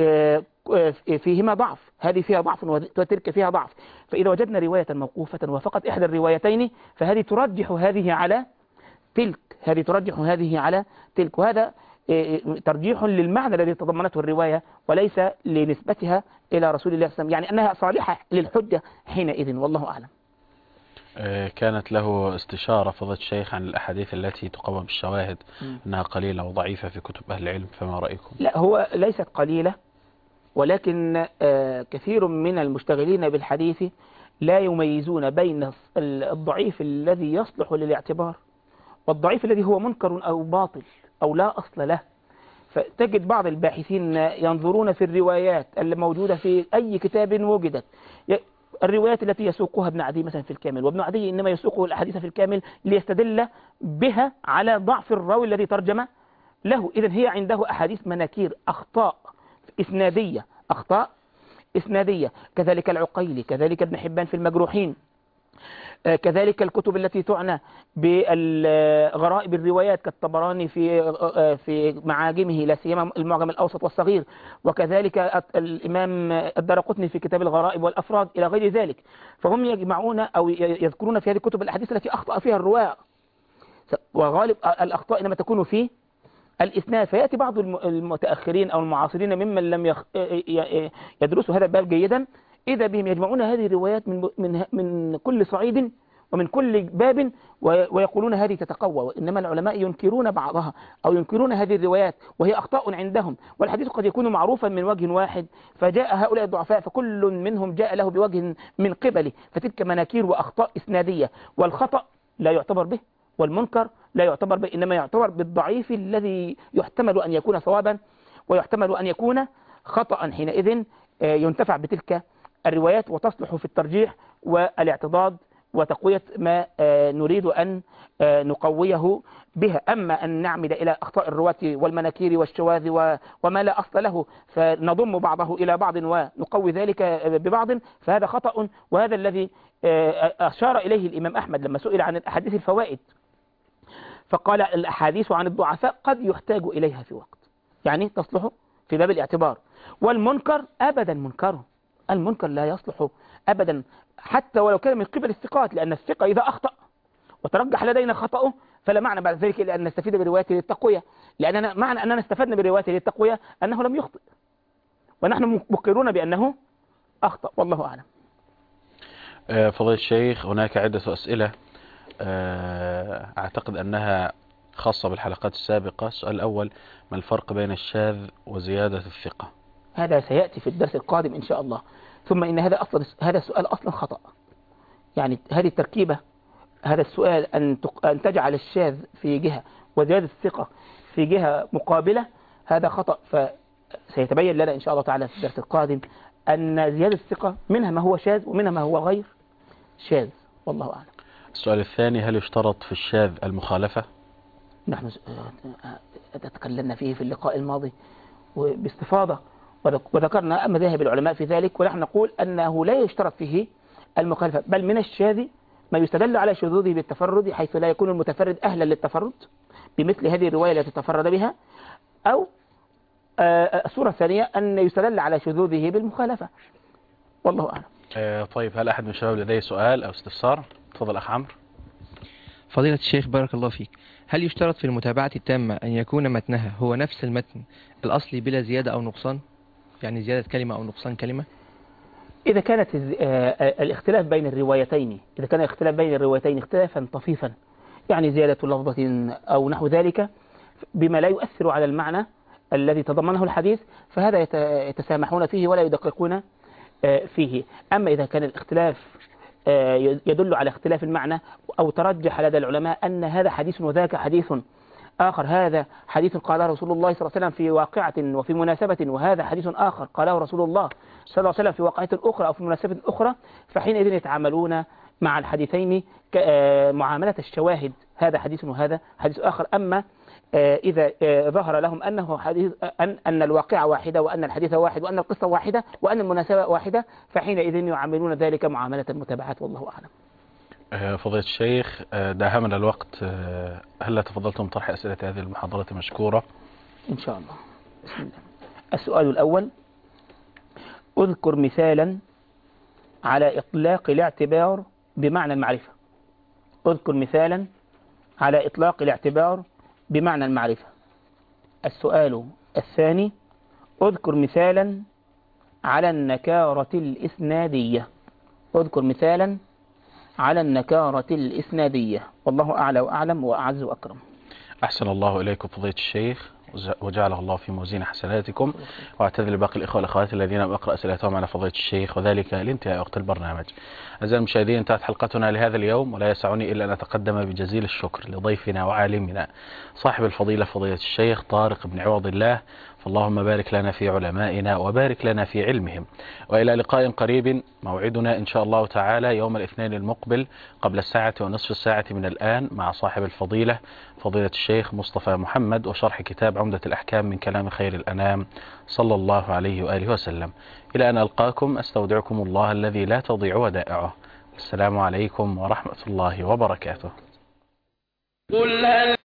فيهما ضعف، هذه فيها ضعف وتلك فيها ضعف. فإذا وجدنا رواية موقوفة وفقط إحدى الروايتين فهذه ترجح هذه على تلك، هذه ترجح هذه على تلك، وهذا ترجيح للمعنى الذي تضمنته الرواية وليس لنسبتها إلى رسول الله صلى الله عليه وسلم، يعني أنها صالحة للحجة حينئذ، والله أعلم. كانت له استشارة فضيلة الشيخ عن الأحاديث التي تقوى بالشواهد أنها قليلة وضعيفة في كتب أهل العلم، فما رأيكم؟ لا، هو ليست قليلة، ولكن كثير من المشتغلين بالحديث لا يميزون بين الضعيف الذي يصلح للاعتبار والضعيف الذي هو منكر أو باطل أو لا أصل له. فتجد بعض الباحثين ينظرون في الروايات الموجودة في أي كتاب وجدت، الروايات التي يسوقها ابن عدي مثلا في الكامل، وابن عدي إنما يسوقه الأحاديث في الكامل ليستدل بها على ضعف الراوي الذي ترجم له. إذن هي عنده أحاديث مناكير، أخطاء إسنادية، كذلك العقيلي، كذلك ابن حبان في المجروحين، كذلك الكتب التي تعنى بالغرائب الروايات كالطبراني في معاجمه لا سيما المعجم الأوسط والصغير، وكذلك الإمام الدارقطني في كتاب الغرائب والأفراد إلى غير ذلك. فهم يجمعون أو يذكرون في هذه الكتب الأحاديث التي أخطأ فيها الرواة، وغالب الأخطاء إنما تكون في الإسناد، فيأتي بعض المتأخرين أو المعاصرين ممن لم يدرسوا هذا الباب جيدا، إذا بهم يجمعون هذه الروايات من كل صعيد ومن كل باب ويقولون هذه تتقوى، إنما العلماء ينكرون بعضها أو ينكرون هذه الروايات وهي أخطاء عندهم، والحديث قد يكون معروفا من وجه واحد، فجاء هؤلاء الضعفاء فكل منهم جاء له بوجه من قبله، فتلك مناكير وأخطاء إسنادية، والخطأ لا يعتبر به والمنكر لا يعتبر به، إنما يعتبر بالضعيف الذي يحتمل أن يكون صوابا ويحتمل أن يكون خطأ. حينئذ ينتفع بتلك الروايات وتصلح في الترجيح والاعتضاد وتقوية ما نريد أن نقويه بها. أما أن نعمد إلى أخطاء الرواة والمناكير والشواذ وما لا أصل له فنضم بعضه إلى بعض ونقوي ذلك ببعض، فهذا خطأ، وهذا الذي أشار إليه الإمام أحمد لما سئل عن الأحاديث الفوائد، فقال الأحاديث عن الضعفاء قد يحتاج إليها في وقت، يعني تصلح في باب الاعتبار. والمنكر أبدا منكره، المنكر لا يصلح أبدا حتى ولو كان من قبل الثقات، لأن الثقة إذا أخطأ وترجح لدينا خطأه فلا معنى بعد ذلك إلا أن نستفيد بروايته للتقوية، لأننا معنى أننا استفدنا بروايته للتقوية أنه لم يخطئ ونحن مقرون بأنه أخطأ، والله أعلم. فضيلة الشيخ، هناك عدة أسئلة أعتقد أنها خاصة بالحلقات السابقة. السؤال الأول: ما الفرق بين الشاذ وزيادة الثقة؟ هذا سيأتي في الدرس القادم إن شاء الله. ثم إن هذا السؤال أصلا خطأ، يعني هذه التركيبة، هذا السؤال أن تجعل الشاذ في جهة وزيادة الثقة في جهة مقابلة، هذا خطأ. فسيتبين لنا إن شاء الله تعالى في الدرس القادم أن زيادة الثقة منها ما هو شاذ ومنها ما هو غير شاذ، والله أعلم. السؤال الثاني: هل يشترط في الشاذ المخالفة؟ نحن تكلمنا فيه في اللقاء الماضي باستفاضة وذكرنا مذاهب العلماء في ذلك، ونحن نقول أنه لا يشترط فيه المخالفة، بل من الشاذ ما يستدل على شذوذه بالتفرد، حيث لا يكون المتفرد أهلا للتفرد بمثل هذه الرواية التي تفرد بها، أو الصورة الثانية أن يستدل على شذوذه بالمخالفة، والله أعلم. طيب، هل أحد من الشباب لديه سؤال أو استفسار؟ تفضل أخ عمرو. فضيلة الشيخ بارك الله فيك، هل يشترط في المتابعة التامة أن يكون متنها هو نفس المتن الأصلي بلا زيادة أو نقصان، يعني زيادة كلمة أو نقصان كلمة؟ إذا كانت الاختلاف بين الروايتين، إذا كان الاختلاف بين الروايتين اختلافا طفيفا، يعني زيادة لفظة أو نحو ذلك بما لا يؤثر على المعنى الذي تضمنه الحديث، فهذا يتسامحون فيه ولا يدققون فيه. أما إذا كان الاختلاف يدل على اختلاف المعنى أو ترجح لدى العلماء أن هذا حديث وذاك حديث آخر، هذا حديث قاله رسول الله صلى الله عليه وسلم في واقعة وفي مناسبة، وهذا حديث آخر قاله رسول الله صلى الله عليه وسلم في واقعة أخرى أو في مناسبة أخرى، فحينئذ يتعاملون مع الحديثين معاملة الشواهد، هذا حديث وهذا حديث آخر. أما إذا ظهر لهم أنه حديث أن الواقعة واحدة وأن الحديث واحد وأن القصة واحدة وأن المناسبة واحدة، فحينئذ يعاملون ذلك معاملة المتابعات، والله أعلم. فضيلة الشيخ، داهمنا الوقت، هل تفضلتم طرح أسئلة هذه المحاضرة مشكورة؟ إن شاء الله. بسم الله. السؤال الأول: أذكر مثالا على إطلاق الاعتبار بمعنى المعرفة. أذكر مثالا على إطلاق الاعتبار بمعنى المعرفة. السؤال الثاني: أذكر مثالا على النكارة الإسنادية. أذكر مثالا على النكارة الإسنادية، والله أعلى وأعلم وأعز وأكرم. أحسن الله إليكم فضيلة الشيخ وجعله الله في موازين حسناتكم، واعتذر لباقي الإخوة والأخوات الذين لم أقرأ أسئلتهم على فضيلة الشيخ، وذلك لانتهاء وقت البرنامج. أعزائي المشاهدين، انتهت حلقتنا لهذا اليوم، ولا يسعني إلا أن أتقدم بجزيل الشكر لضيفنا وعالمنا صاحب الفضيلة فضيلة الشيخ طارق بن عوض الله، فاللهم بارك لنا في علمائنا وبارك لنا في علمهم. وإلى لقاء قريب، موعدنا إن شاء الله تعالى يوم الاثنين المقبل قبل 1:30 ساعة من الآن مع صاحب الفضيلة فضيلة الشيخ مصطفى محمد، وشرح كتاب عمدة الأحكام من كلام خير الأنام صلى الله عليه وآله وسلم. إلى أن ألقاكم أستودعكم الله الذي لا تضيع ودائعه. السلام عليكم ورحمة الله وبركاته.